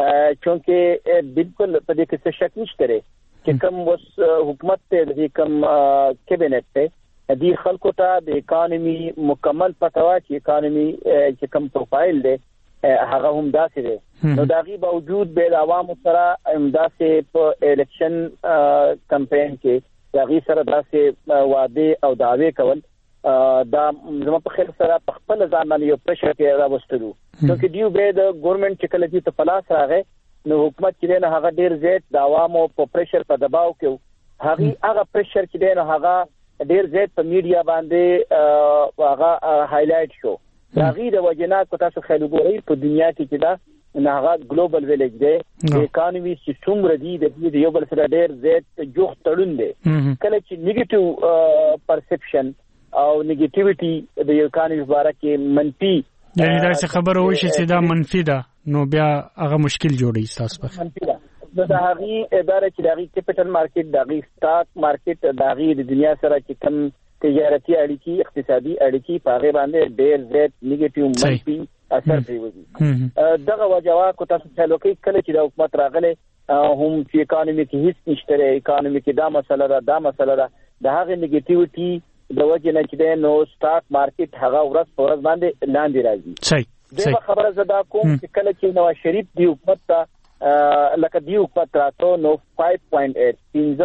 چونکه بالکل په دې کې څه شک نشته چې کوم وس حکومت ته د کوم کابینټ ته د خلکو ته د اکانومي مکمل پټوا چې اکانومي چې کوم پروفایل دی هغه هم داسې دی نو داغي باوجود به عوامو سره امداسې په الیکشن کمپاین کې داغي سره داسې وعده او دعوی کول دا زموږ په خیر سره په خپل ځان باندې یو پرشر کې راوستلو نو کې دیو به د ګورنمنت چې کله چې پلاس راغی نو حکومت چې نه هغه ډیر زیات د عوامو په پرشر په دباو کې هغه پرشر چې نه هغه ډیر زیات په میډیا باندې هغه هایلایټ شو داغي د وجنات کو تاسو خیال وګورئ په دنیا کې چې دا ناغه ګلوبل ویلیج دی د اکانومي سیستم ردی د یو بل سره ډیر زیات جوخ تړون دی کله چې نیگیټیو پرسپشن او نیگیټیویټي د اکانومي باره کې منفي یعنی دا څه خبره وشي چې دا منفي ده نو بیا هغه مشکل جوړي تاسو په د هغه اداره چې داغي کیپټل مارکیټ داغي سٹاک مارکیټ داغي د دنیا سره چې کوم تجارتي اړیکې اقتصادي اړیکې په هغه باندې ډېر زیات نیگیټیو منفي اثر پریوزي دغه وجوه کو تاسو ته لوکي کله چې د حکومت راغله هم چې اکانومي کې هیڅ نشته اکانومي کې دا مسله ده د هغه نیگیټیویټي د وجه نه چې نو سٹاک مارکیټ هغه ورځ په ورځ باندې لاندې راځي صحیح دا خبره زدا کوم چې کله چې نواز شریف دی حکومت ته لکه دی حکومت راته نو 5.8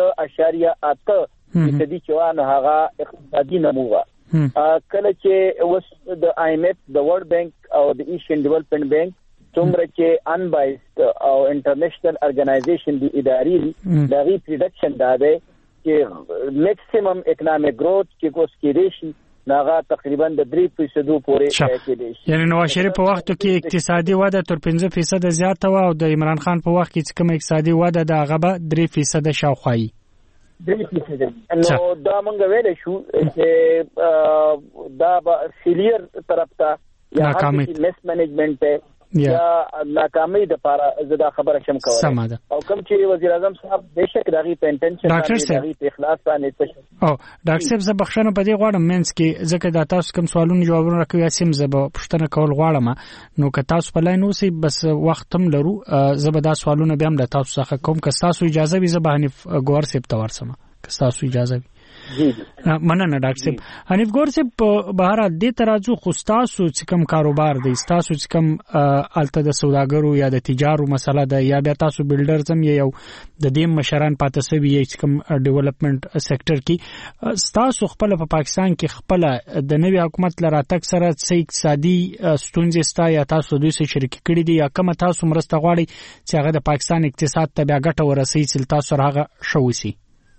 15.8 چې د چوان هغه اقتصادي نموه کله چې وس د آی ایم ایف د ورلد بانک او د ایشین ډیولپمنٹ بانک څومره چې انبایسډ او انټرنیشنل ارګنایزیشن دی اداري دغه پریډکشن دا ده چې میکسیمم اکونومیک گروث چې کوس کې ریشي ناغه تقریبا د 3% پورې کېدی شي. یعنی نواز شریف په وخت کې اقتصادي وده تر 15% زیاته و او د عمران خان په وخت کې کوم اقتصادي وده د هغه به 3% شاوخوایي. 3% نو دا مونږ ویل شو چې دا فیلیر طرف ته یا مس منیجمنت یا ناکامي د لپاره زدا خبره شم کوله او کوم چې وزیر اعظم صاحب بهشکه دغه په انټنشن باندې دغه اخلاص باندې څه او ډاکټر صاحب زه بخښنه په دې غواړم مینس کې ځکه دا تاسو کوم سوالونه جوابونه راکوي سیم زه به پوښتنه کول غواړم نو که تاسو په لاین اوسئ بس وخت هم لرو زه به دا سوالونه بیا هم د تاسو څخه کوم که تاسو اجازه وي زه به حنیف ګور صاحب ته ورسم که تاسو اجازه وي. مننه ډاکټر صاحب. حنیف ګور صاحب په بهر دې ترازو خو تاسو چې کوم کاروبار دی تاسو چې کوم الته د سوداګرو یا د تجارو مسله ده یا بیا تاسو بلډرز هم یو د دې مشران پاتې سوي چې کوم ډیولپمنٹ سېکټر کې تاسو خپل په پاکستان کې خپل د نوي حکومت لراتک سره څه اقتصادي ستونزې ستا یا تاسو دوی سره شریک کړي دي یا کوم تاسو مرسته غواړي چې هغه د پاکستان اقتصاد ته بیا ګټه ورسوي چې تاسو هغه شوسي؟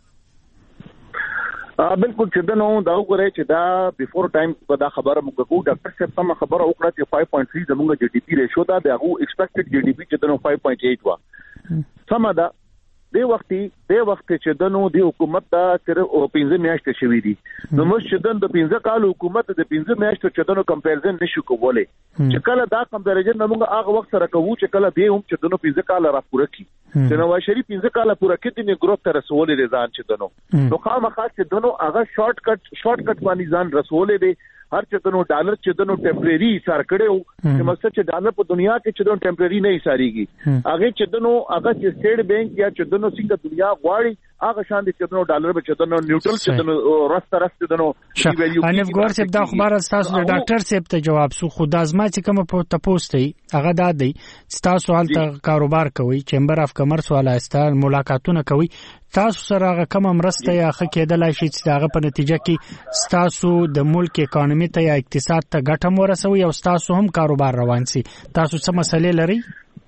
بالکل چې دنو دا وګورئ چې دا بیفور ټایم په دا خبره موږ کو ډاکټر صاحب سم خبره وکړه چې 5.3 زموږ جی ډی پی ریشو دا د هغه ایکسپیکټډ جی ډی پی چې دنو 5.8 وا سم دا د وخت چې دنو د حکومت دا تر 15 میاشتې شوې دي نو موږ چې د 15 کال حکومت د 15 میاشتې چې دنو کمپیریزن نشو کولای چې کله دا کمپیریزن موږ هغه وخت سره کوو چې کله به هم چې دنو 15 کال را پوره کی چې نواز شریف 15 کال پوره کړي نه ګروپ تر رسولې ځان چې دنو نو خامخا چې دنو هغه شارټ کټ باندې ځان رسولې دي هر چې دنو ډالر چې دنو ټمپرری سار کړو چې مقصد چې ډالر په دنیا کې چې دنو ټمپرری نه ساريږي هغه چې دنو هغه چې سټیټ بانک یا چې دنو څنګه دنیا غواړي هغه شان دي چې دنو ډالر به چې دنو نیوټرل چې دنو راست دنو حنیف ګور صاحب دا خبر تاسو د ډاکټر صاحب ته جواب سو خو د ازما چې کوم په تاسو ته هغه دا دی چې تاسو حالت کاروبار کوي چیمبر اف کمرس ولایستان ملاقاتونه کوي تاسو سره هغه کوم مرسته یا خه کېدلای شي چې هغه په نتیجه کې تاسو د ملک اکانومي ته یا اقتصاد ته ګټه ورسوي او تاسو هم کاروبار روان سي تاسو څه مسلې لري؟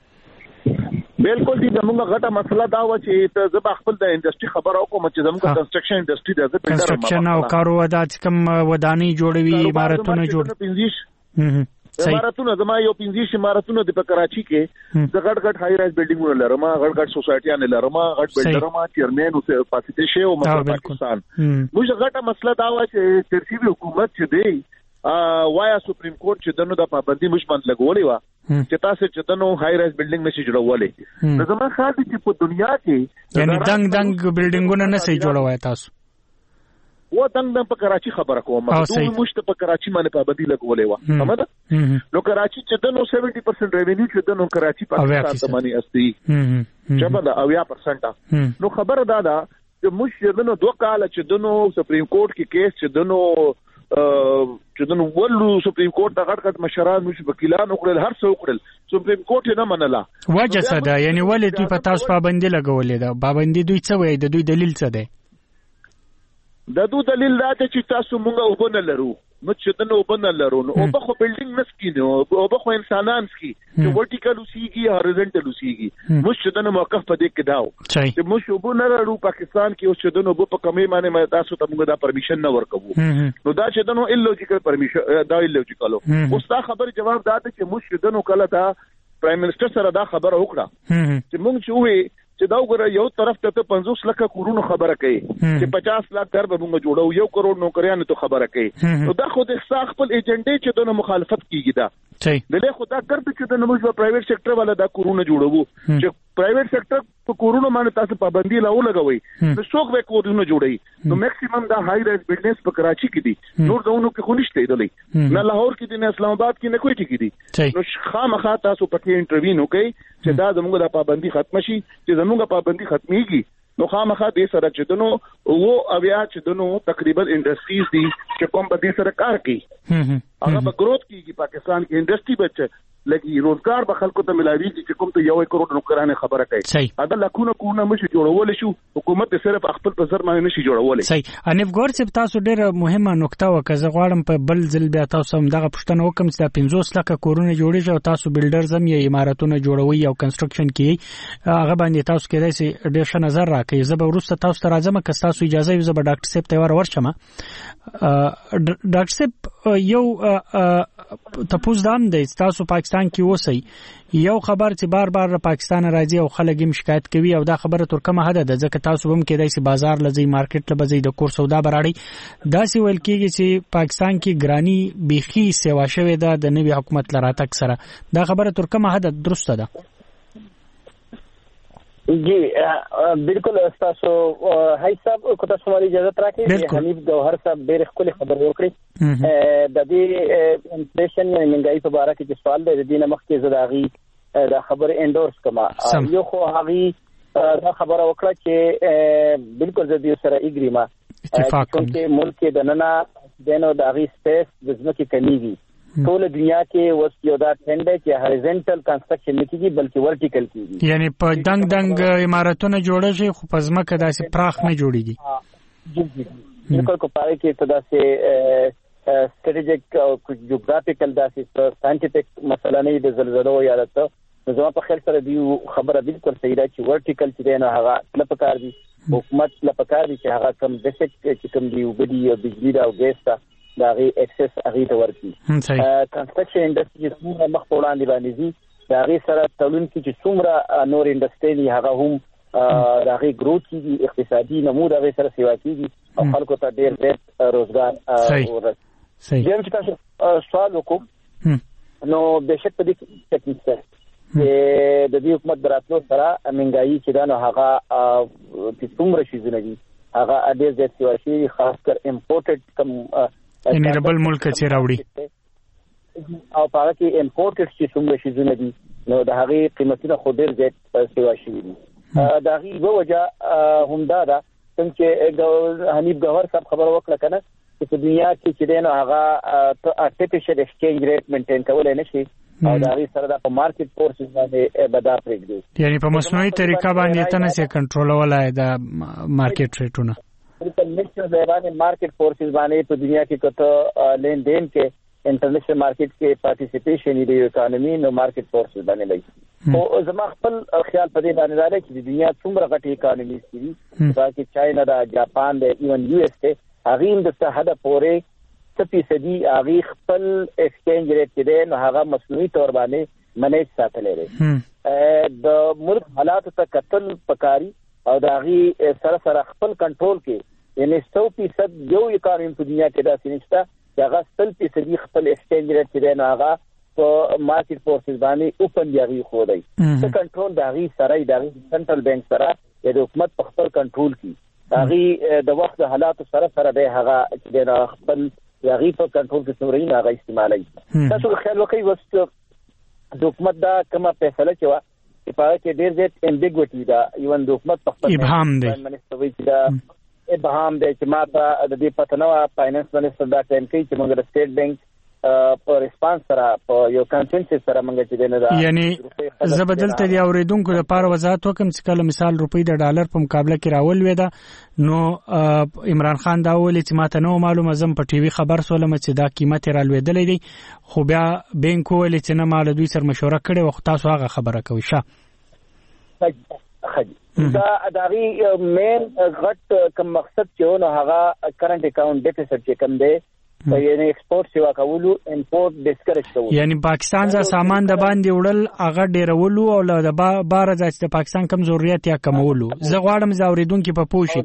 بالکل دي زموږه غټه مسله دا و چې ته زب خپل د انډستری خبر او کوم چې زموږه کنستراکشن انډستری د کنستراکشن او کاروبار کوم ودانی جوړوي عمارتونه جوړ عمارتونه زما یو 15 عمارتونه د کراچي کې د غټ هاي رایز بلډینګونه لرم غټ سوسایټیانه لرم غټ بلډرما چیرمن او پاتې شه او مطلب پاکستان موږ غټه مسله دا و چې ترتیبي حکومت چې دی وایا سپریم کورټ چې دنو د پابندي مشمن لګولې و چې تاسو چې دنو هاي رایز بلډینګ نشي جوړولې نو زما خاص چې په دنیا کې یعنی دنګ بلډینګونه نه سي جوړوي تاسو و دنګ په کراچي خبره کوم دوی مشت په کراچي باندې پابندي لګولې و سمجه نو کراچي چې دنو 70% ریوینیو چې دنو کراچي پاکستان ته باندې استي شبدا 80% نو خبره دا چې مش دنو 2 کال چې دنو سپریم کورټ کې کیس چې دنو چې دنو ولو سپریم کورټ ته غټ مشران مش وکیلان وکړل هر څه وکړل سپریم کورټ نه منله وجه څه ده یعنی ولې دوی په تاسو پابندي لګولې ده پابندي دوی څه وایي د دوی دلیل څه ده د دوی دلیل دا چې تاسو مونږه وبنه لرو نو چې دنه وبنه لرو نو او په بلډینګ نسکینو او په انسانان سکی چې ورټیکل وسیږي هوريزونټل وسیږي مش دنه موقف په دې کې داو چې مش وبنه لرو پاکستان کې او چې دنه په کمی باندې تاسو ته موږ دا پرمیشن نه ورکوو نو دا چې دنه الوجیکل پرمیشن دا الوجیکل اوس دا خبر جواب دا چې مش دنه کله دا پرایم منسٹر سره دا خبره وکړه چې موږ چې وې چې دا وګوره یو طرف ته 50 لک کورونو خبره کوي چې 50 لک در به موږ جوړو 1 کروڑ نوکریانو ته خبره کوي نو دا خو د خپل ایجنډې چې دونه مخالفت کیږي دا دله خدا کړ چې د موږ په پرایویټ سېکټر والا دا کورونه جوړو چې پرایویټ سېکټر په کورونو باندې تاسو پابندي لاو لګوي نو څوک به کورونه جوړي نو میکسیمم دا هاي رایز بزنس په کراچي کې دي نور ځونو کې خو نشته دی نه لاهور کې دي نه اسلام آباد کې نه کوټي کې دي نو خامخا تاسو پکې انټرویو وکړئ چې دا زموږ د پابندي ختم شي چې زموږ پابندي ختميږي نو خامخا دې سره چې دنو او بیا چې دنو تقریبا انډستریز دي چې کوم په دې سره کار کوي هغه به گروث کیږي پاکستان کې انډستری بچ لګي روزګار به خلکو ته ملاويږي چې کوم ته 1 کروڑ نوکرانه خبره کوي ادا لکونه کوونه مشي جوړول شو حکومت صرف خپل په سر باندې نشي جوړول صحیح انیف ګور چې تاسو ډېر مهمه نقطه وکړه غواړم په بل ځل بیا تاسو هم دغه پښتنه وکم چې د 50 لک کورونه جوړیږي او تاسو بلډرز هم یې عمارتونه جوړوي او کنستراکشن کوي هغه باندې تاسو کېدای شي ډېر ښه نظر راکړي زه به ورسته تاسو ته راځم که تاسو اجازه وي زه به ډاکټر صاحب ته ورشم ډاکټر صاحب یو تاسو دام دی تاسو پاکستان کې اوسئ یو خبر چې بار بار پاکستان راځي او خلک هم شکایت کوي او دا خبره تر کومه حد ده ځکه تاسو هم کېدای شي بازار لځي مارکیټ لبځي د کور سودا براړي دا سی ویل کېږي چې پاکستان کې ګرانی بيخي سیوا شوې ده د نوي حکومت لراتک سره دا خبره تر کومه حد درسته ده جی بالکل تاسو هاي صاحب کو تاسو مالي اجازه راکړئ حنیف گوهر صاحب ډېر خپل خبر وکړي د دې انفلیشن یا منګای په اړه کې سوال دی د دې نمخ کې زداغي دا خبر انډورس کما یو خو هغه دا خبره وکړه چې بالکل د دې سره اګریما اتفاق کوم چې ملک د ننا دنو داغي سپیس د ځمکې کمیږي ټول دنیا کې وس یو دا ټرند دی چې هاریزنټل کنستراکشن نه کیږي بلکې ورټیکل کیږي یعنی په دنګ عمارتونه جوړه شي خو په ځمکه داسې پراخ نه جوړیږي جی بالکل کو پاره کې تدا سے سټریټیجک او جغرافیکل داسې ساينټیفیک مسله نه د زلزلو یا د زما په خیر سره دی خبره بالکل صحیح ده چې ورټیکل چې نه هغه لپاره دي حکومت لپاره دي چې هغه کم بیسیک چې کم دی وګړي او بجلی او ګیس ته دا غي اکسس اغه ته ورکی کنستراکشن انډستری څومره مخ په وړاندې باندې دي دا غي سره تړون کې چې څومره نور انډستری هغه هم دا غي گروث کیږي اقتصادي نمو دا غي سره سیوا کیږي او خلکو ته ډېر ډېر روزګار ورسي یم چې تاسو سوال وکړو نو بهشکه په دې ټیکنیک سره د دې حکومت دراتلو سره منګایي چې دا نو هغه چې څومره شي زنه هغه ډېر زیات سیوا شي خاص کر امپورټډ کم ان ربل ملک چې راوړي او هغه کې امپورټډ چې څومره شي زنه دي نو د هغه قیمتونه خو ډېر زیات سیوا شي دا غي وجه هم دا څنګه حنیف گوهر صاحب خبر وکړه کنه چې په دنیا کې چې دینو هغه ارټیفیشل ایکسچینج ریټ مینټین کولای نشي او دا غي سره د مارکیټ فورسز باندې بدار پرېږدي یعنی په مصنوعي طریقه باندې تنه سي کنټرول ولای د مارکیټ ریټونه بالکل نشته باندې مارکیټ فورسز باندې په دنیا کې کته لین دین کې انټرنیشنل مارکیټ کې پارټیسیپیشن دی اکانومي نو مارکیټ فورسز باندې لګي او زما خپل خیال په دې باندې راځي چې د دنیا څومره غټي اکانومي دي باقي چاینا دا جاپان دی ایون یو اس ته هغه د څه پورې 30% هغه خپل ایکسچینج ریټ دی نو هغه مصنوعي تور باندې منیج ساتلې دي د ملک حالات ته قتل پکاري او دا غي سره سره خپل کنټرول کې یعنی 100% یو اکانومي په دنیا کې دا سنشته چې هغه 100% خپل ایکسچینج ریټ دی نو هغه په مارکیټ فورسز باندې اوپن دی خو دی څه کنټرول دا غي سره دا سنټرل بانک سره د حکومت په خپل کنټرول کې دا غي د وخت حالات سره سره به هغه چې د خپل یغي په کنټرول کې څومره نه هغه استعمالي تاسو خیال وکړئ وست د حکومت دا کومه فیصله چې وا چې په کې ډېر زیات امبیګوټي دا ایون د حکومت په خپل ابهام دی ابهام دی چې ماته د دې پتنوا فاینانس منسټر دا ټایم کوي چې موږ د سټیټ بانک په ریسپانس سره په یو کانسنسس سره موږ چې دنه دا یعنی زبدلته دی اوریدونکو لپاره وضاحت وکم چې کله مثال روپی د ډالر په مقابله کې راول وې دا نو عمران خان دا ولې چې ماته نو معلومه زم په ټي وي خبر سولم چې دا قیمت رالوېدلې دی خو بیا بانک ولې چې نه مال دوی سره مشوره کړي وخت تاسو هغه خبره کوي شه دا اداري مین غټ کوم مقصد چې نو هغه کرنٹ اکاؤنٹ ډیفیسټ چې کوم دی یعنی ایکسپورت سیوا کولو امپورت ډیسکریج کولو یعنی پاکستان ځا سامان د باندې وړل هغه ډیرولو او د بار ځا چې پاکستان کم ضرورت یا کمولو زه غواړم زاوریدونکو په پوښی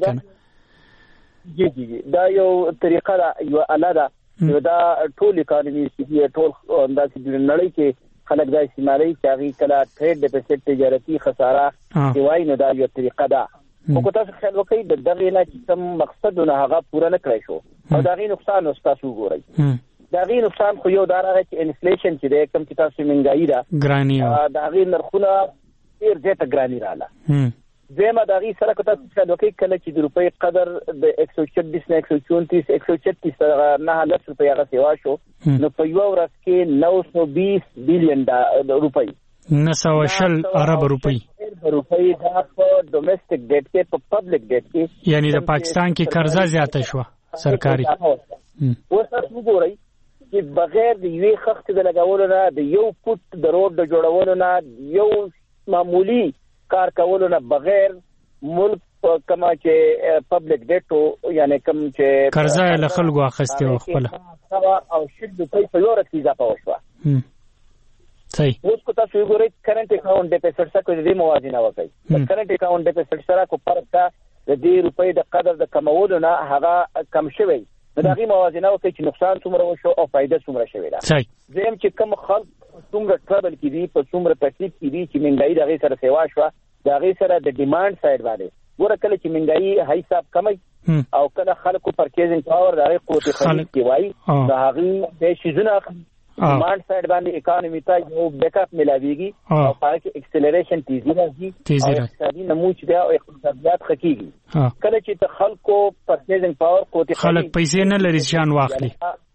کنه جی دا یو طریقه دا یو الاده دا ټول اکانومي چې ټول انداز د نړۍ کې خلک دا استعمالي چې هغه کله ټریډ ډیفیسټ تجارتي خساره دیوای نو دا یو طریقه ده خو تاسو خیال وکړئ د دغه نه چې کوم مقصدونه هغه پوره نه کړی شو او دا غي نقصان تاسو ګورئ دا غي نقصان خو یو دا راغی چې انفلیشن چې د کم چې تاسو منګایي دا ګرانی دا غي نرخونه ډیر زیاته ګرانی رااله زما د غي سره کته څه لوکي کله چې د روپۍ قدر د 126 نه 134 136 نه لس روپۍ هغه سیوا شو نو په یو ورځ کې 920 بلین روپۍ 900 ارب روپۍ دا په ډومېسټک ډیټ کې په پبلک ډیټ کې یعنی د پاکستان کې قرضه زیاته شو سرکاري اوس تاسو ګورئ چې بغیر د یوې خښت د لګولو نه د یو فوټ د روډ د جوړولو نه یو معمولی کار کولو نه بغیر ملک کما چې پبلک ډیټو یعنی کم چې قرضه له خلکو اخیسته او خپل او شد د پیسې یو رسې اضافه وشوه صحیح اوس کو تاسو وګورئ کرنٹ اکاؤنٹ ډیپوزټ سره کوم دې موازنه وکړئ کرنٹ اکاؤنٹ ډیپوزټ سره کو فرق تا د دې روپۍ د قدر د کمولو نه هغه کم شوی دا غي موازنه وکړي چې نقصان څومره وشو او فائدہ څومره شوی دا زم چې کم خلک څومره ټرابل کړي په څومره تکلیف کړي چې منګای دغه سره سیوا شو دغه سره د ډیماند سایډ باندې ګوره کله چې منګای هاي حساب کمای او کله خلکو پرچیزینګ پاور دغه قوت خرید کی وای دا هغه د شیزونه ډیماند سایډ باندې اکانومي ته یو بیک اپ ملاويږي او پاره کې اکسلریشن تیزی راځي او اقتصادي نمو چې دا اقتصادیات خکېږي کله چې د خلکو پرچیزینګ پاور قوت خلک پیسې نه لري ځان واخلي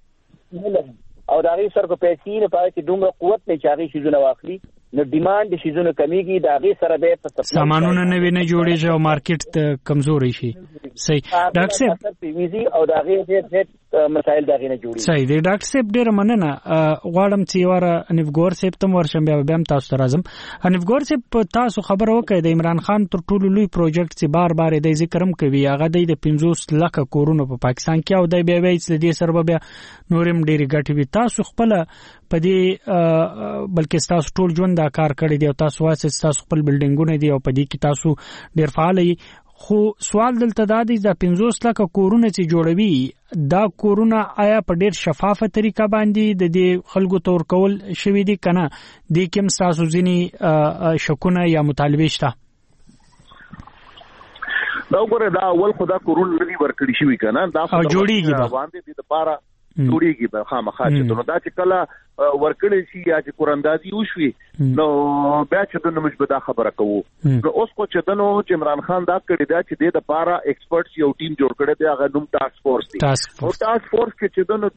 او دا غي سره کو پیسې نه پاره چې دومره قوت نه چاغي شیزونه واخلي نو ډیماند شیزونه کمیږي دا غي سره به په سامانونه نه ویني جوړیږي او مارکیټ کمزوري شي صحیح ډاکټر صاحب پیویزي او دا غي د مسائل دا غي نه جوړي صحیح دی ډاکټر صاحب ډیر مننه غواړم چې واره انفګور صاحب تم ورشم بیا هم تاسو ته راځم انفګور صاحب تاسو خبر وکړئ د عمران خان تر ټولو لوی پروجیکټ چې بار بار د ذکرم کوي هغه د 50 لک کورونو په پاکستان کې او د بیا وایي د سر بیا نورم ډیر غټي وي تاسو خپل په دې بلکې تاسو ټول ژوند دا کار کړی دی او تاسو واسه تاسو خپل بلډینګونه دي او په دې کې تاسو ډیر فعال یې خو سوال دلته دا دی د 50 لک کورونه چې جوړوي دا کورونه آیا په ډیر شفافه طریقه باندې د دې خلکو تور کول شوی دي کنه د کوم تاسو ځینی شکونه یا مطالبه شته دا وګوره دا اول خدا کورونه لري ورکړی شوی کنه دا جوړیږي باندې د لپاره جوړیږي به خامخا چې دا چې کله ورکړی شي یا چې قراندازي وشوي نو بیا چې د مجبدا خبره کوو نو اوس کو چې دنو چې عمران خان دا کړی دا چې د لپاره ایکسپرټس یو ټیم جوړ کړی دی هغه نوم ټاسک فورس دی او ټاسک فورس کې چې دنو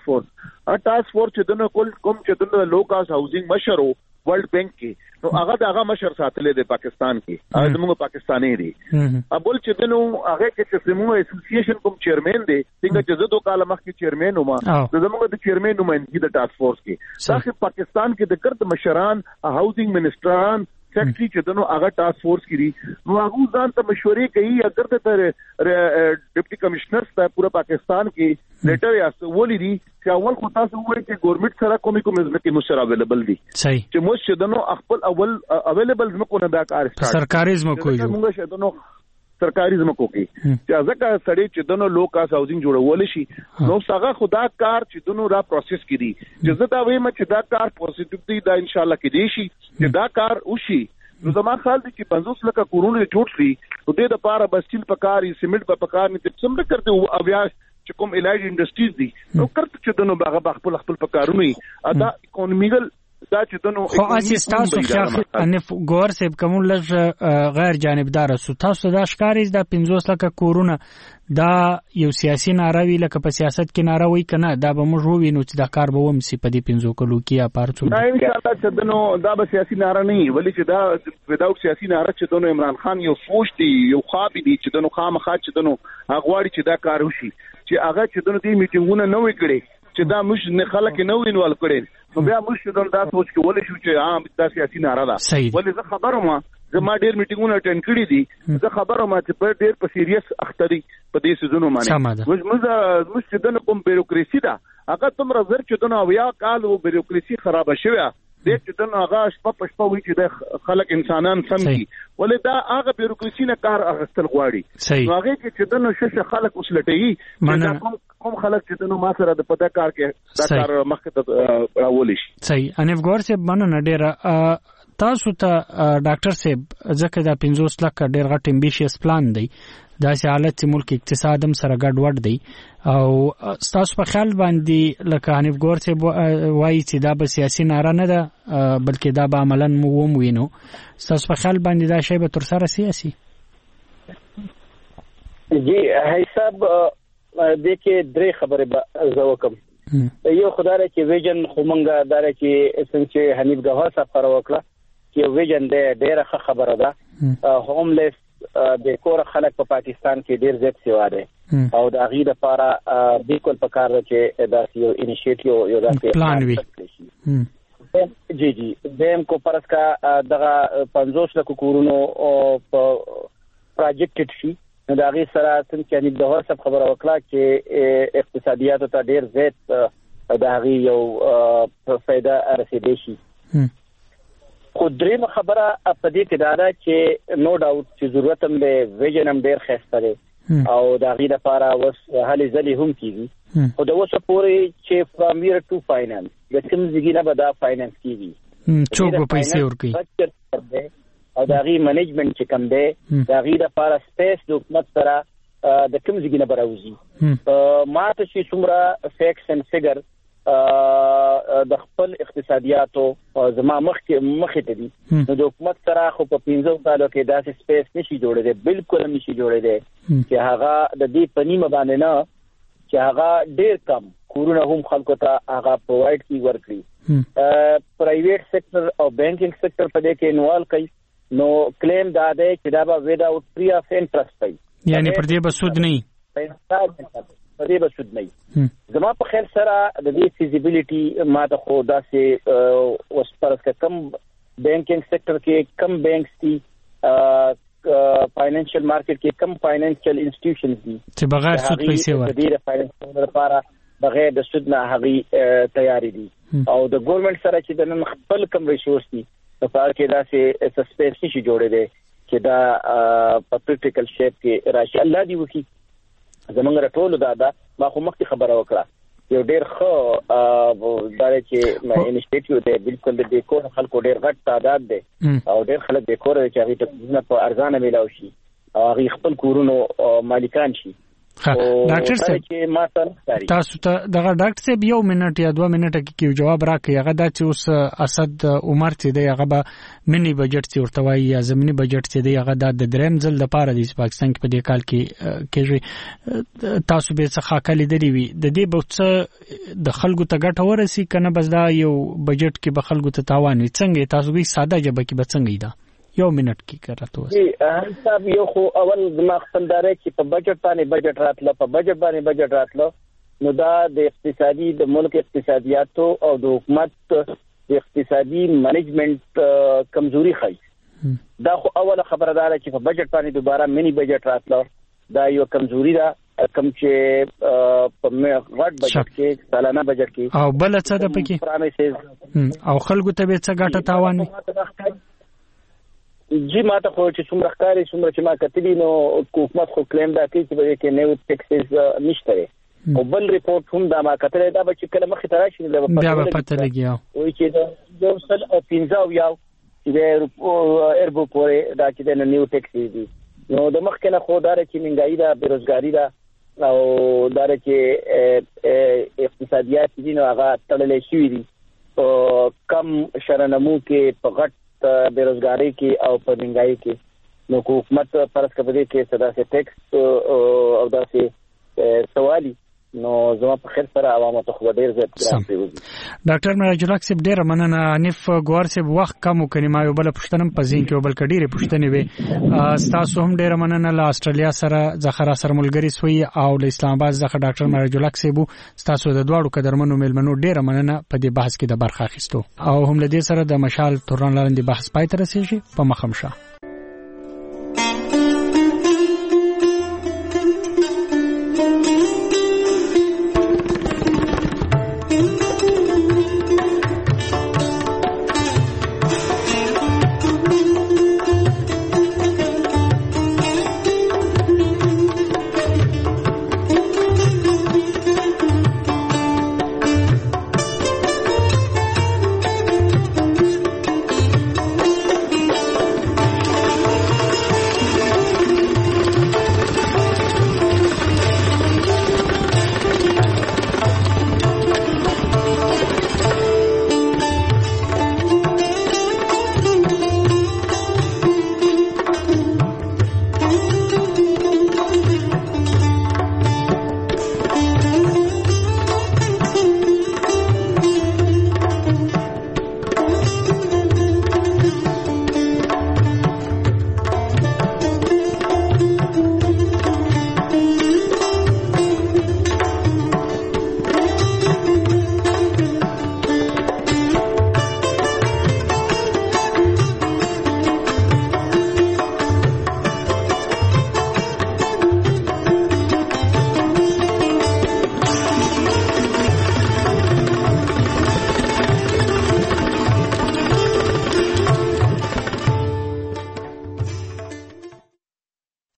ټاسک فورس چې دنو کوم چې دنو لوکاس هاوسینګ مشر ورلد بینک کې نو هغه دغه مشر ساتلې د پاکستان کې هغه موږ پاکستاني دي ابل چې دنو هغه کې چې سمو اسوسییشن کوم چیرمن دی څنګه چې زه 2 کال مخکې چیرمن وم زموږ د چیرمن نمائندګي د ټاسک فورس کې داخل پاکستان کې د ګرد مشران هاوسینګ منسټران سیکرټری چې دنو هغه ټاسک فورس کې نو هغه ځان ته مشورې کوي اگر ته ډیپټي کمشنر ته پورا پاکستان کې لیټر یا ولې دي چې اول خو تاسو وایي چې ګورنمنت سره کوم ځمکې مشر اویلیبل دي چې موږ چې دنو خپل اول اویلیبل ځمکو نه دا کار سرکاري ځمکو یو موږ چې دنو سرکاري ځمکو کې چې ځکه سړی چې دنو لوکاس هاوسینګ جوړول شي نو څنګه خدا کار چې دنو را پروسس کړي چې زه دا وایم چې دا کار پوزټیو دی دا ان شاء الله کې دی شي چې دا کار وشي نو زما خیال دی چې 50 لک کورونه جوړ شي نو د لپاره بسټیل پکاري سیمنټ په پکار نه څومره کړته او بیا چې کوم الایډ انډستریز دي نو کړته چې دنو هغه خپل پکارونه ادا اکونومیکل دا چې دنو خو اساس تاسو انف ګور سیب کوم لږ غیر جانبدار سو تاسو دا ښکاریز دا 50 لک کورونه دا یو سیاسي ناراوي لکه په سیاست کې ناراوي کنه دا به موږ ووینو چې دا کار به ومسي په دې 50 کلو کې یا پارڅو دا ان شاء الله چې دنو دا به سیاسي نارا نه ولی چې دا وداوت سیاسي نارا چې دنو عمران خان یو سوچ دی یو خواب دی چې دنو خامخا چې دنو هغه چې دا کار وشي چې هغه چې دنو دې میټینګونه نه وکړي چې دا مش نه خلک نه وینول کړي نو بیا مش دا سوچ کې ولې شو چې عام دا سیاسي نارا ده ولې زه خبرم زما ډیر میټینګونه اټینډ کړی دي زه خبرم چې په ډیر په سیریس اختري په دې سيزونو باندې موږ چې دنه کوم بیروکراسي ده هغه تم رزر چې دنه او یا کال او بیروکراسي خراب شوه دې چې دنه هغه شپه وی چې د خلک انسانان سم دي ولې دا هغه بیروکراسي نه کار اغستل غواړي نو هغه چې دنه شش خلک اوس لټي کوم خلک چې دنه ما سره د پتا کار کې دا کار مخکې راولي شي صحیح انف ګور سے مننه ډیر تاسو ته ډاکټر صاحب ځکه دا 50 لک ډېر غټ امبیشیس پلان دی داسې حالت چې ملک اقتصاد هم سره ګډ وډ دی او تاسو په خیال باندې لکه حنیف ګور صاحب وایي چې دا به سیاسي ناره نه ده بلکې دا به عملاً وینو تاسو په خیال باندې دا شی به تر سره سیاسي جی حساب دې کې درې خبرې زه وکم یو خدای چې ویژن خو مونږه داره چې څنګه حنیف ګوهر صاحب پر وکړه چې ویژن دې ډېره خبره ده هوملیس د کور خلک په پاکستان کې ډېر زیات سیوا دي او د غیر لپاره بالکل پکار ده چې دا یو انیشیټیو یو داسې پلان وي جی دیم کو پرس کا دغه 50 لک کورونو پروجیکټډ شي دا غي سره څنګه چې د هر څه خبره وکړه چې اقتصادیات ته ډېر زیات دا غي یو فائدہ رسیدي شي خو درېم خبره په دې کې دا ده چې نو ډاوټ چې ضرورت هم له ویژن هم ډېر خسته دی او دا غي لپاره وس هلي ځلې هم کیږي او دا وسه پورې چې فرام ییر ټو فاینانس د کوم ځای نه به دا فاینانس کیږي څوک به پیسې ورکړي او دا غي منیجمنت چې کوم دی دا غي لپاره سپیس د حکومت سره د کوم ځای نه براوځي ما ته چې څومره فیکس اند فیګر د خپل اقتصادیاتو زما مخې ته دي نو د حکومت سره خو په 15 کالو کې داسې سپیس نشي جوړېدی بالکل نشي جوړېدی چې هغه د دې پنیمه باندې نه چې هغه ډېر کم کورونه هم خلکو ته هغه پرووایډ کی ورکړي پرایویټ سېکټر او بانکینګ سېکټر په دې کې انوالو کوي نو کلیم دا دی چې دا به وداوټ فری اف انټرست وي یعنی پر دې به سود نه په دې به سود نه زما په خیال سره د دې فیزیبিলিټي ما ته خو داسې اوس پرس کم بانکینګ سېکټر کې کم بانکس دي فاینانشل مارکیټ کې کم فاینانشل انسټیټیوشنز دي چې بغیر سود پیسې ورکړي د فاینانس لپاره بغیر د سود نه هغه تیاری دي او د ګورنمنت سره چې د نن خپل کم ریسورس دي په پاره کې داسې سسپیس نشي جوړېدی چې دا په پریکټیکل شیپ کې راشي الله دی وکي زمونږ راټول دا ما خو مخکې خبره وکړه یو ډېر ښه دا چې انیشیټیو دی بالکل د ډیکور خلکو ډېر غټ تعداد دی او ډېر خلک ډیکور چې هغه ته په ارزانه میلاو شي او هغه خپل کورونو مالکان شي ډاکټر صاحب تاسو ته دغه ډاکټر صاحب یو منټ یا 2 منټه کې یو جواب راکړي هغه دا چې اوس اسد عمر چې دی هغه به منی بجټ چې ورته وایي یا زمینی بجټ چې دی هغه د دریم ځل د پاره د پاکستان کې په دې کال کې کېږي تاسو به څه خاکلي دی وي د دې به څه د خلکو ته ګټه ورسي کنه بس دا یو بجټ کې به خلکو ته تاوان وي څنګه تاسو به ساده جبه کې به څنګه دا یو منټ کې کړته وس جی حساب یو خو اول ما خپلداري چې په بجټ باندې بجټ راتله په بجټ باندې بجټ راتله نو دا د اقتصادي د ملک اقتصادیاتو او د حکومت اقتصادي منیجمنت کمزوري ښيي دا خو اوله خبردار چې په بجټ باندې دوباره منی بجټ راتله دا یو کمزوري ده کم چې په غټ بجټ کې سالانه بجټ کې او بل څه ده پکې او خلکو ته به څه ګټه تاوان جی ما ته خو چې څومره ښکاري څومره چې ما کتلی نو حکومت خو کلیم دا کوي چې به کې نیو ټیکسز نشته او بل ریپورت هم دا ما کتلی دا به چې کله مخې ته راشي دا به پته لګي وایي چې یو سل او 15 یاو چې اربو پورې دا چې د نیو ټیکسز دي نو د مخکې نه خو دا چې منګایي دا بیروزګاری دا او دا چې اقتصادیات دي نو هغه تړلې شوي دي کم شرنمو کې په غټ بیروزګاری کې او په منګایي کې نو حکومت فرض کړي کې صدا سے ټیکس او داسې سوالي نو زما په خیر سره عوامو ته خو ډیر زیات ګران دی ډاکټر مراج الحق صاحب ډیر مننه حنیف ګوهر صاحب وخت کم وکړي ما یو بل پښتنم پزین کې بل کډيره پښتنې وي تاسو هم ډیر مننه له استرالیا سره ځخرا سره ملګری سوی او له اسلام آباد ځخه ډاکټر مراج الحق صاحب تاسو د دواړو قدرمنو ملمنو ډیر مننه په دې بحث کې د برخه اخیستو او هم له دې سره د مشال تورن لاندې بحث پای ته رسیږي په مخمشه